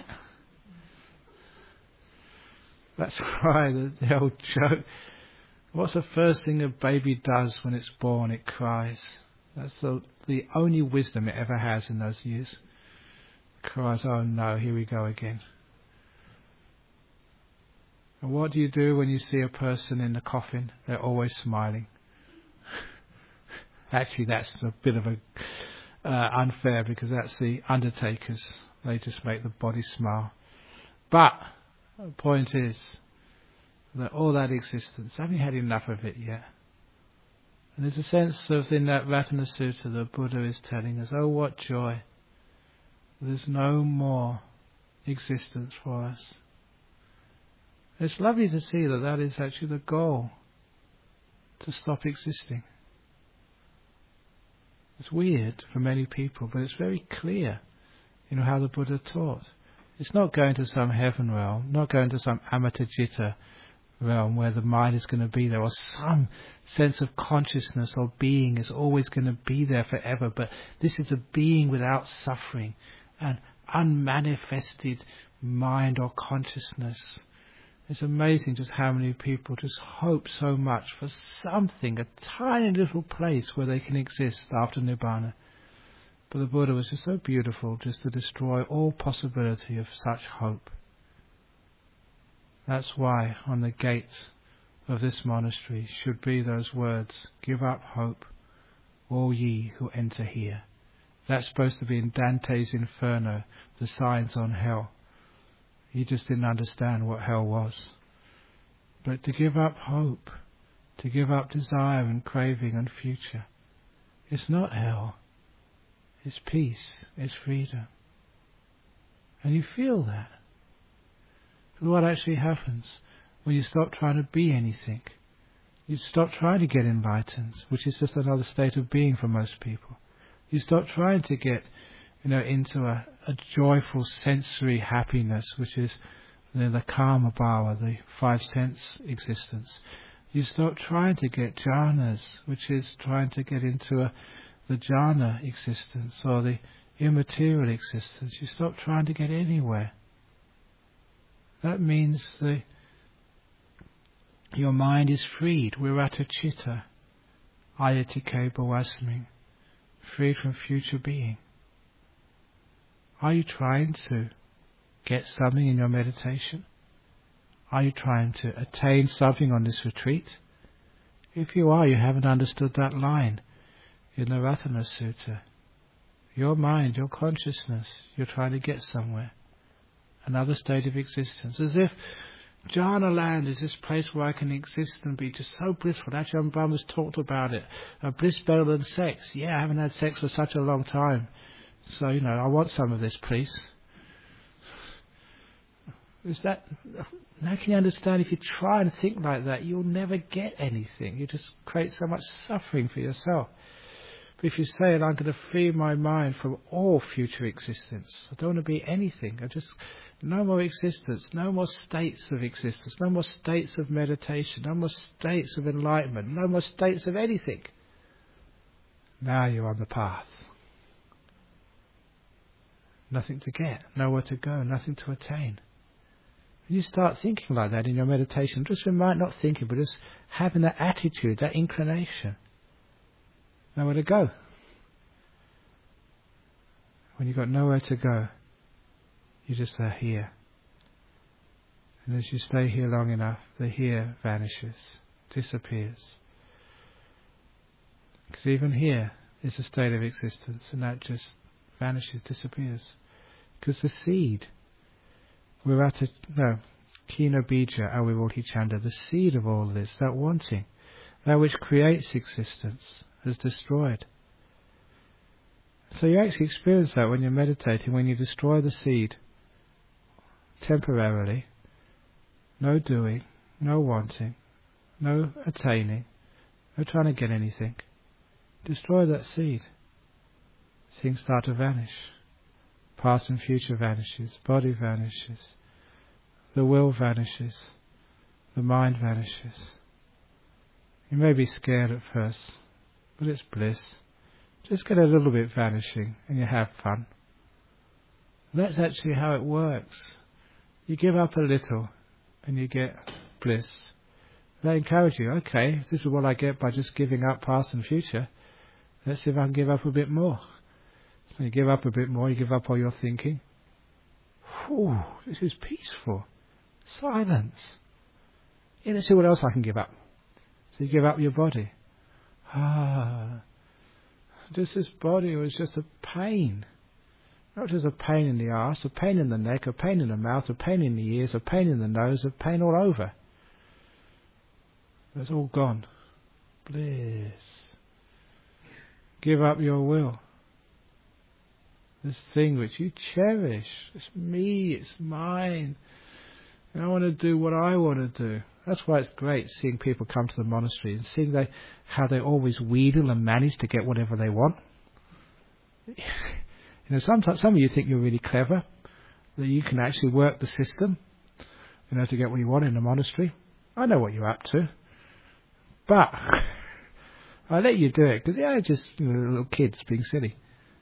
That's why the, the old joke. What's the first thing a baby does when it's born? It cries. That's the the only wisdom it ever has in those years. It cries, oh no, here we go again. And what do you do when you see a person in the coffin? They're always smiling. Actually, that's a bit of a uh, unfair, because that's the undertakers. They just make the body smile. But the point is that all that existence, haven't you had enough of it yet? And there's a sense of, in that Ratana Sutta, the Buddha is telling us, oh, what joy. There's no more existence for us. It's lovely to see that that is actually the goal, to stop existing. It's weird for many people, but it's very clear, you know, how the Buddha taught. It's not going to some heaven realm, not going to some Amattajita realm where the mind is going to be there, or some sense of consciousness or being is always going to be there forever, but this is a being without suffering, an unmanifested mind or consciousness. It's amazing just how many people just hope so much for something, a tiny little place where they can exist after Nibbana. But the Buddha was just so beautiful, just to destroy all possibility of such hope. That's why on the gates of this monastery should be those words, give up hope, all ye who enter here. That's supposed to be in Dante's Inferno, the signs on hell. He just didn't understand what hell was. But to give up hope, to give up desire and craving and future, it's not hell. It's peace, it's freedom. And you feel that. But what actually happens when you stop trying to be anything? You stop trying to get enlightened, which is just another state of being for most people. You stop trying to get, you know, into a, a joyful sensory happiness, which is the, the karma bhava, the five sense existence. You stop trying to get jhanas, which is trying to get into a, the jhana existence or the immaterial existence. You stop trying to get anywhere. That means the your mind is freed. Virata citta, ayatike bhavasmi, freed from future being. Are you trying to get something in your meditation? Are you trying to attain something on this retreat? If you are, you haven't understood that line in the Ratana Sutta. Your mind, your consciousness, you're trying to get somewhere. Another state of existence. As if jhana land is this place where I can exist and be just so blissful. Ajahn Brahma's talked about it. A bliss better than sex. Yeah, I haven't had sex for such a long time. So, you know, I want some of this, please. Is that... How can you understand if you try and think like that, you'll never get anything. You just create so much suffering for yourself. But if you say, I'm going to free my mind from all future existence, I don't want to be anything, I just, no more existence, no more states of existence, no more states of meditation, no more states of enlightenment, no more states of anything. Now you're on the path. Nothing to get, nowhere to go, nothing to attain. You start thinking like that in your meditation, just remind, not thinking, but just having that attitude, that inclination. Nowhere to go. When you've got nowhere to go, you just are here. And as you stay here long enough, the here vanishes, disappears. Because even here is a state of existence, and that just vanishes, disappears. Because the seed, we're at a, no, Kina Bija Avivulhi Chanda, the seed of all this, that wanting, that which creates existence, is destroyed. So you actually experience that when you're meditating, when you destroy the seed temporarily, no doing, no wanting, no attaining, no trying to get anything. Destroy that seed. Things start to vanish. Past and future vanishes, body vanishes, the will vanishes, the mind vanishes. You may be scared at first. but it's bliss. Just get a little bit vanishing and you have fun. That's actually how it works. You give up a little and you get bliss. They encourage you, okay, this is what I get by just giving up past and future. Let's see if I can give up a bit more. So you give up a bit more, you give up all your thinking. Whew, this is peaceful. Silence. Yeah, let's see what else I can give up. So you give up your body. Ah, just this body was just a pain. Not just a pain in the arse, a pain in the neck, a pain in the mouth, a pain in the ears, a pain in the nose, a pain all over. It's all gone. Bliss. Give up your will. This thing which you cherish. It's me, it's mine. And I want to do what I want to do. That's why it's great seeing people come to the monastery and seeing they, how they always wheedle and manage to get whatever they want. You know, sometimes some of you think you're really clever, that you can actually work the system, you know, to get what you want in the monastery. I know what you're up to, but I let you do it because yeah, just you know, little kids being silly.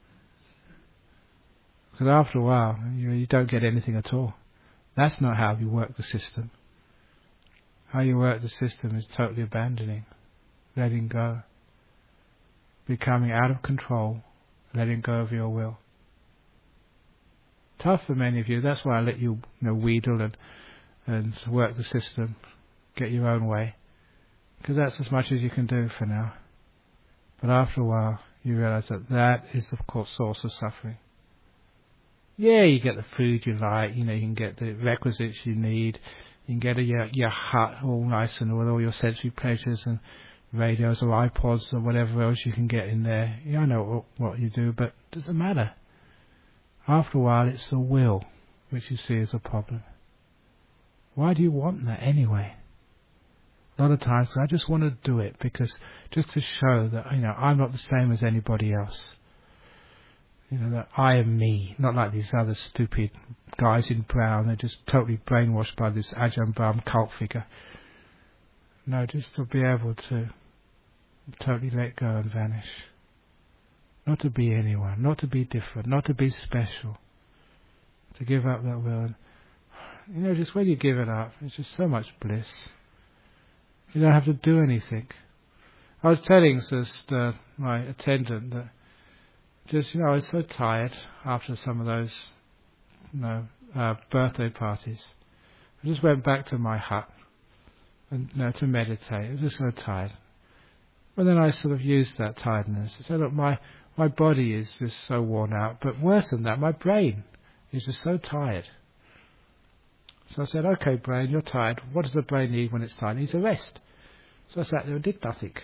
Because after a while, you, you don't get anything at all. That's not how you work the system. How you work the system is totally abandoning, letting go, becoming out of control, letting go of your will. Tough for many of you. That's why I let you, you know, wheedle and and work the system, get your own way, because that's as much as you can do for now. But after a while, you realise that that is the course source of suffering. Yeah, you get the food you like, you know, you can get the requisites you need, you can get a, your, your hut all nice and with all your sensory pleasures and radios or iPods or whatever else you can get in there. Yeah, I know what, what you do, but it doesn't matter. After a while, it's the will which you see as a problem. Why do you want that anyway? A lot of times, I just want to do it because just to show that, you know, I'm not the same as anybody else. You know, that I am me, not like these other stupid guys in brown. They're just totally brainwashed by this Ajahn Brahm cult figure. No, just to be able to totally let go and vanish. Not to be anyone, not to be different, not to be special. To give up that will. And, you know, just when you give it up, it's just so much bliss. You don't have to do anything. I was telling just uh, my attendant that just, you know, I was so tired after some of those, you know, uh, birthday parties. I just went back to my hut and you know, to meditate. I was just so tired. But then I sort of used that tiredness to say, look, my, my body is just so worn out, but worse than that, my brain is just so tired. So I said, okay, brain, you're tired. What does the brain need when it's tired? It needs a rest. So I sat there and did nothing.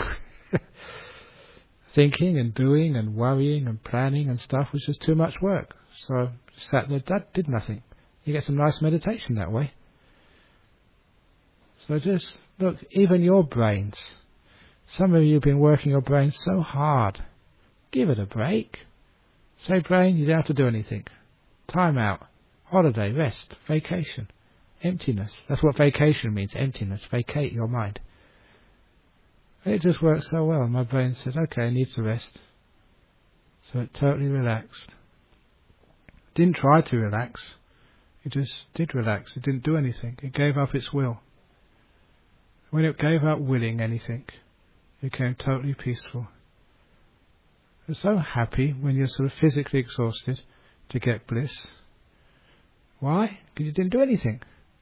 Thinking and doing and worrying and planning and stuff was just too much work. So I sat there, did nothing. You get some nice meditation that way. So just, look, even your brains. Some of you have been working your brain so hard. Give it a break. Say, brain, you don't have to do anything. Time out. Holiday, rest, vacation, emptiness. That's what vacation means, emptiness. Vacate your mind. And it just worked so well. My brain said, okay, I need to rest. So it totally relaxed. Didn't try to relax. It just did relax. It didn't do anything. It gave up its will. When it gave up willing anything, it became totally peaceful. You're so happy when you're sort of physically exhausted to get bliss. Why? Because you didn't do anything.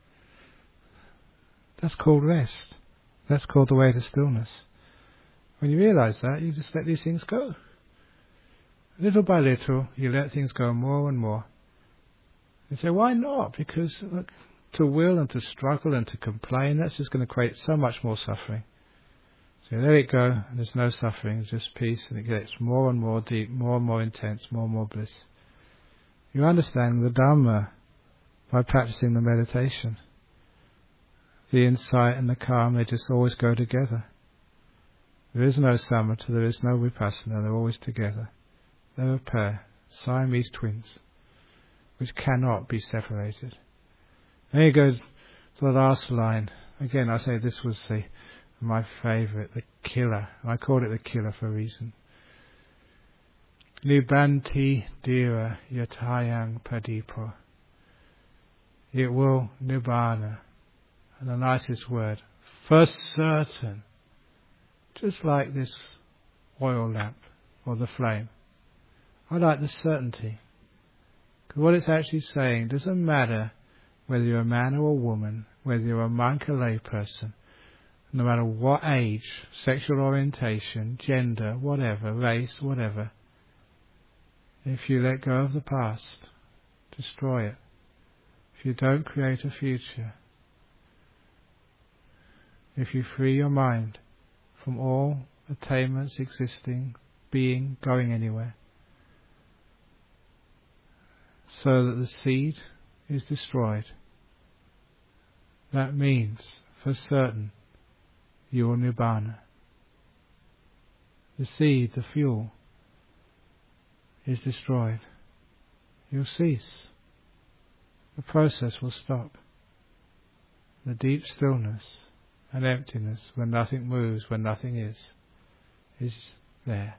That's called rest. That's called the way to stillness. When you realise that, you just let these things go. Little by little, you let things go more and more. You say, why not? Because look, to will and to struggle and to complain, that's just going to create so much more suffering. So you let it go, and there's no suffering, it's just peace, and it gets more and more deep, more and more intense, more and more bliss. You understand the Dhamma by practicing the meditation. The insight and the calm, they just always go together. There is no samatha, there is no vipassana, they're always together. They're a pair, Siamese twins, which cannot be separated. Then you go to the last line. Again, I say this was the my favourite, the killer. I call it the killer for a reason. Nibbana dira yatayang padipo. It will nibbana. And the nicest word, for certain. Just like this oil lamp or the flame. I like the certainty. Because what it's actually saying doesn't matter whether you're a man or a woman, whether you're a monk or lay person, no matter what age, sexual orientation, gender, whatever, race, whatever. If you let go of the past, destroy it. If you don't create a future, if you free your mind from all attainments existing, being, going anywhere, so that the seed is destroyed, that means, for certain, you will nibbana. The seed, the fuel, is destroyed. You'll cease. The process will stop. The deep stillness and emptiness, when nothing moves, when nothing is, is there.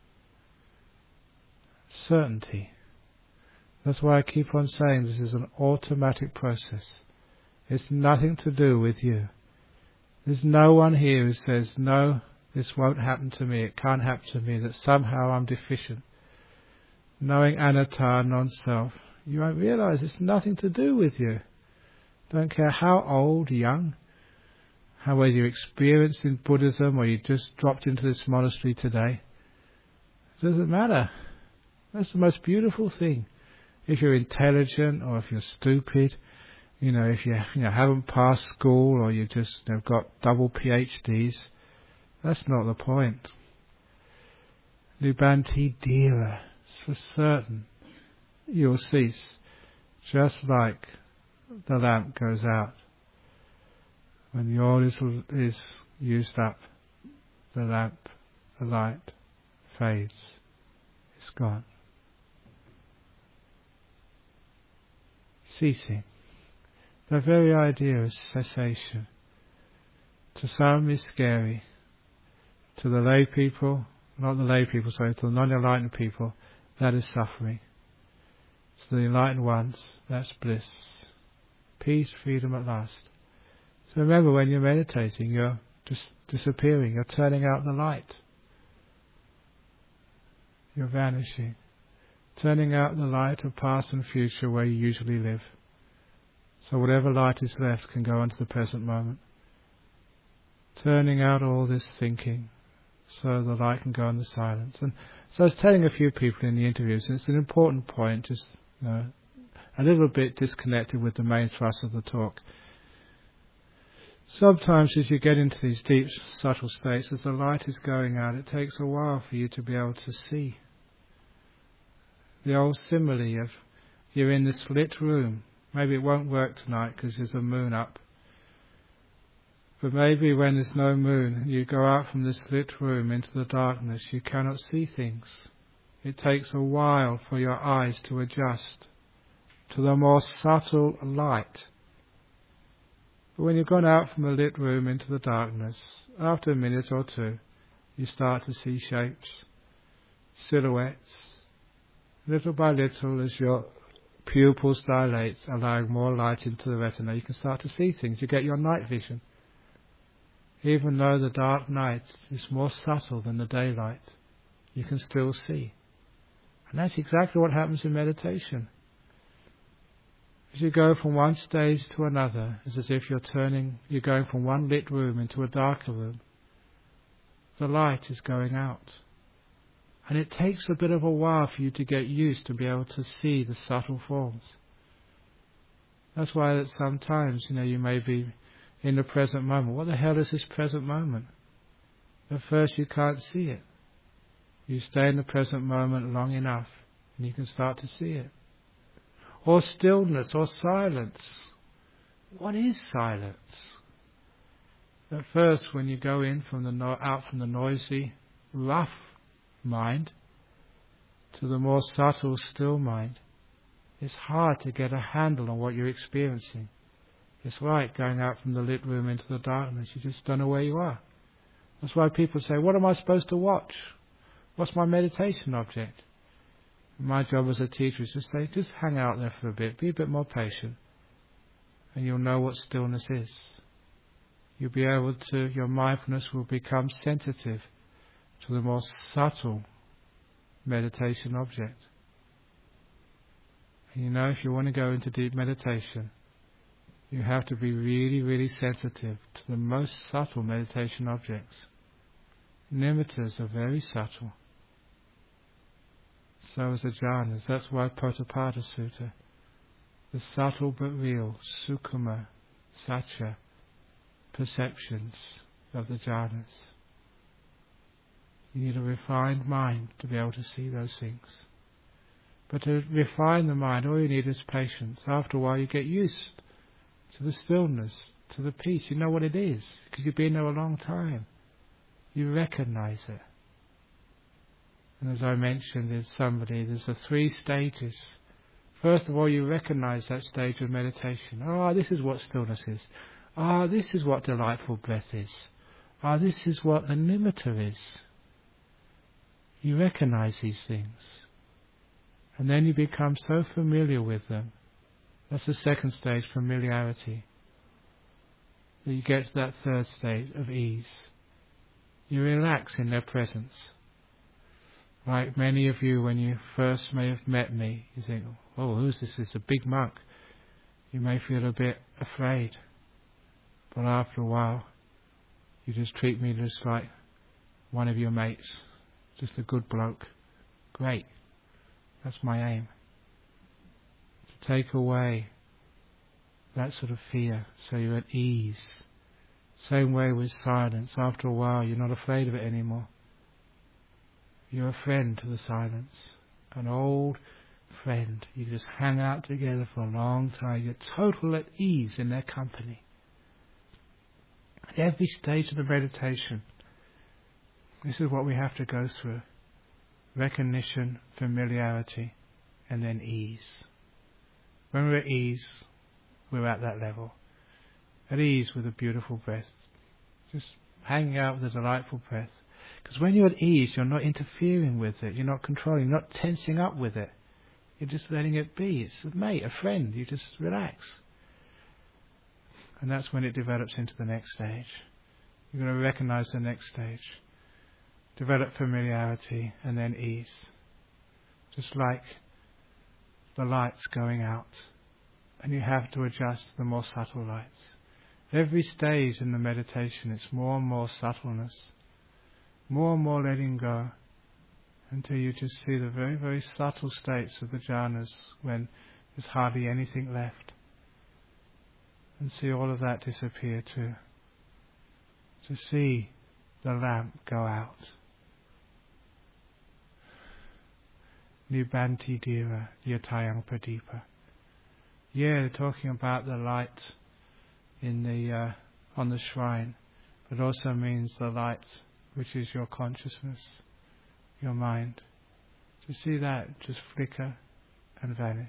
Certainty. That's why I keep on saying this is an automatic process. It's nothing to do with you. There's no one here who says, no, this won't happen to me, it can't happen to me, that somehow I'm deficient. Knowing anatta, non-self, you won't realise it's nothing to do with you. Don't care how old, young, how whether you're experienced in Buddhism or you just dropped into this monastery today. It doesn't matter. That's the most beautiful thing. If you're intelligent or if you're stupid, you know, if you, you know, haven't passed school or you just you know, got double PhDs, that's not the point. Nibbana dira, for certain, you'll cease, just like the lamp goes out. When the oil is, is used up, the lamp, the light fades, it's gone. Ceasing. The very idea of cessation, to some is scary. To the lay people, not the lay people, sorry, to the non-enlightened people, that is suffering. To the enlightened ones, that's bliss. Peace, freedom at last. So remember, when you're meditating, you're just disappearing, you're turning out the light. You're vanishing. Turning out the light of past and future where you usually live. So whatever light is left can go into the present moment. Turning out all this thinking so the light can go into silence. And so I was telling a few people in the interviews, and it's an important point, just you know, a little bit disconnected with the main thrust of the talk. Sometimes as you get into these deep, subtle states, as the light is going out, it takes a while for you to be able to see. The old simile of you're in this lit room. Maybe it won't work tonight because there's a moon up. But maybe when there's no moon, you go out from this lit room into the darkness, you cannot see things. It takes a while for your eyes to adjust to the more subtle light. But when you've gone out from the lit room into the darkness, after a minute or two, you start to see shapes, silhouettes. Little by little, as your pupils dilate, allowing more light into the retina, you can start to see things. You get your night vision. Even though the dark night is more subtle than the daylight, you can still see. And that's exactly what happens in meditation. As you go from one stage to another, it's as if you're turning, you're going from one lit room into a darker room. The light is going out. And it takes a bit of a while for you to get used to be able to see the subtle forms. That's why that sometimes, you know, you may be in the present moment. What the hell is this present moment? At first you can't see it. You stay in the present moment long enough and you can start to see it. Or stillness or silence. What is silence? At first, when you go in from the no- out from the noisy, rough mind to the more subtle, still mind, it's hard to get a handle on what you're experiencing. It's like going out from the lit room into the darkness. You just don't know where you are. That's why people say, what am I supposed to watch? What's my meditation object? My job as a teacher is to say, just hang out there for a bit, be a bit more patient, and you'll know what stillness is. You'll be able to, your mindfulness will become sensitive to the more subtle meditation object. And you know, if you want to go into deep meditation, you have to be really, really sensitive to the most subtle meditation objects. Nimittas are very subtle. So is the jhanas. That's why Potthapada Sutta, the subtle but real, sukkama, satya, perceptions of the jhanas. You need a refined mind to be able to see those things. But to refine the mind, all you need is patience. After a while you get used to the stillness, to the peace. You know what it is, because you've been there a long time. You recognize it. And as I mentioned in somebody, there's the three stages. First of all, you recognize that stage of meditation. Ah, oh, this is what stillness is. Ah, oh, this is what delightful breath is. Ah, oh, this is what the nimitta is. You recognize these things. And then you become so familiar with them. That's the second stage, familiarity. That you get to that third state of ease. You relax in their presence. Like many of you, when you first may have met me, you think, oh, who's this? It's a big monk. You may feel a bit afraid. But after a while, you just treat me just like one of your mates. Just a good bloke. Great. That's my aim. To take away that sort of fear, so you're at ease. Same way with silence. After a while, you're not afraid of it anymore. You're a friend to the silence. An old friend. You just hang out together for a long time. You're total at ease in their company. At every stage of the meditation, this is what we have to go through. Recognition, familiarity, and then ease. When we're at ease, we're at that level. At ease with a beautiful breath. Just hanging out with a delightful breath. Because when you're at ease, you're not interfering with it. You're not controlling, you're not tensing up with it. You're just letting it be. It's a mate, a friend. You just relax. And that's when it develops into the next stage. You're going to recognize the next stage. Develop familiarity and then ease. Just like the lights going out. And you have to adjust to the more subtle lights. Every stage in the meditation, it's more and more subtleness. More and more letting go. Until you just see the very, very subtle states of the jhanas when there's hardly anything left. And see all of that disappear too. To see the lamp go out. Nibbanti dira yatayang padipa. Yeah, talking about the light in the uh, on the shrine, but also means the light which is your consciousness, your mind. To see that just flicker and vanish.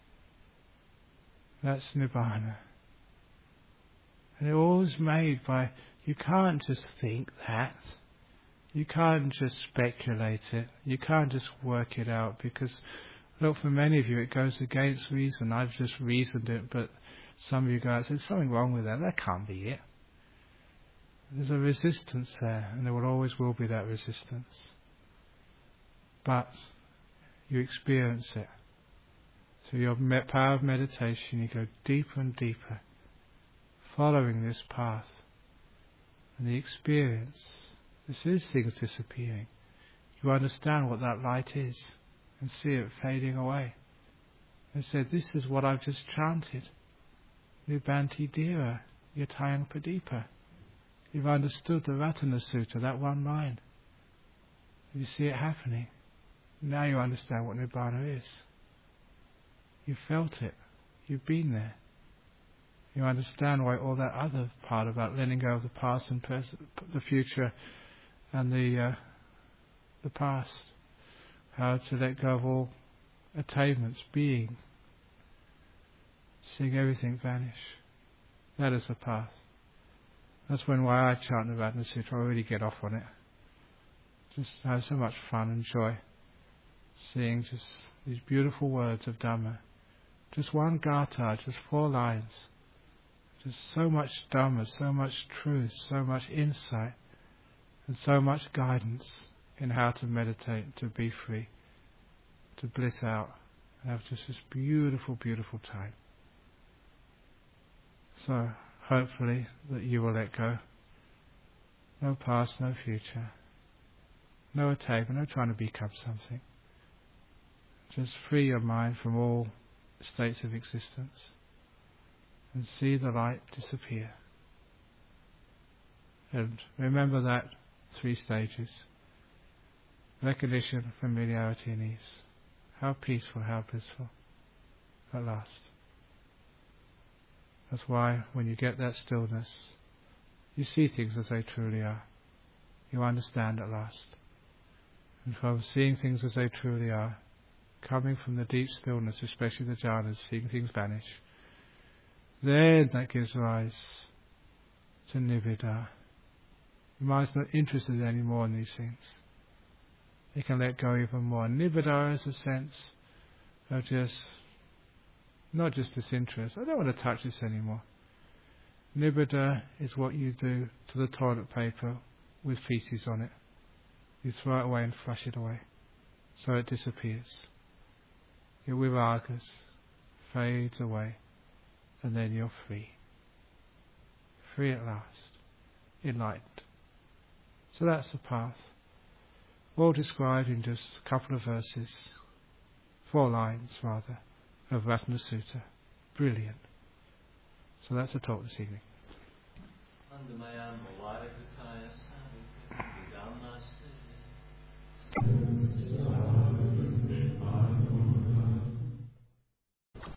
That's Nibbana. And it all is made by, you can't just think that. You can't just speculate it. You can't just work it out because, look, for many of you it goes against reason. I've just reasoned it, but some of you guys, there's something wrong with that. That can't be it. There's a resistance there, and there will always will be that resistance. But you experience it. Through your power of meditation, you go deeper and deeper, following this path. And the experience, this is things disappearing. You understand what that light is and see it fading away. And said, this is what I've just chanted. Nibbanti dira yatayang padipa. You've understood the Ratana Sutta, that one line. You see it happening. Now you understand what Nibbana is. You felt it. You've been there. You understand why all that other part about letting go of the past and present, the future and the uh, the past. How to let go of all attainments, being. Seeing everything vanish. That is the path. That's when why I chant the Ratna Sutra, I really get off on it. Just have so much fun and joy seeing just these beautiful words of Dhamma. Just one gatha, just four lines. Just so much Dhamma, so much truth, so much insight, and so much guidance in how to meditate, to be free, to bliss out, and have just this beautiful, beautiful time. So, hopefully that you will let go. No past, no future. No attachment, no trying to become something. Just free your mind from all states of existence and see the light disappear. And remember that three stages. Recognition, familiarity and ease. How peaceful, how blissful at last. That's why when you get that stillness, you see things as they truly are. You understand at last. And from seeing things as they truly are, coming from the deep stillness, especially the jhanas, seeing things vanish, then that gives rise to nibbida. The mind's not interested anymore in these things. It can let go even more. Nibbida is a sense of just, not just disinterest. I don't want to touch this anymore. Nibbida is what you do to the toilet paper with feces on it. You throw it away and flush it away, so it disappears. Your viragas fades away, and then you're free. Free at last, enlightened. So that's the path, all described in just a couple of verses, four lines rather, of Ratna Sutta. Brilliant. So that's the talk this evening.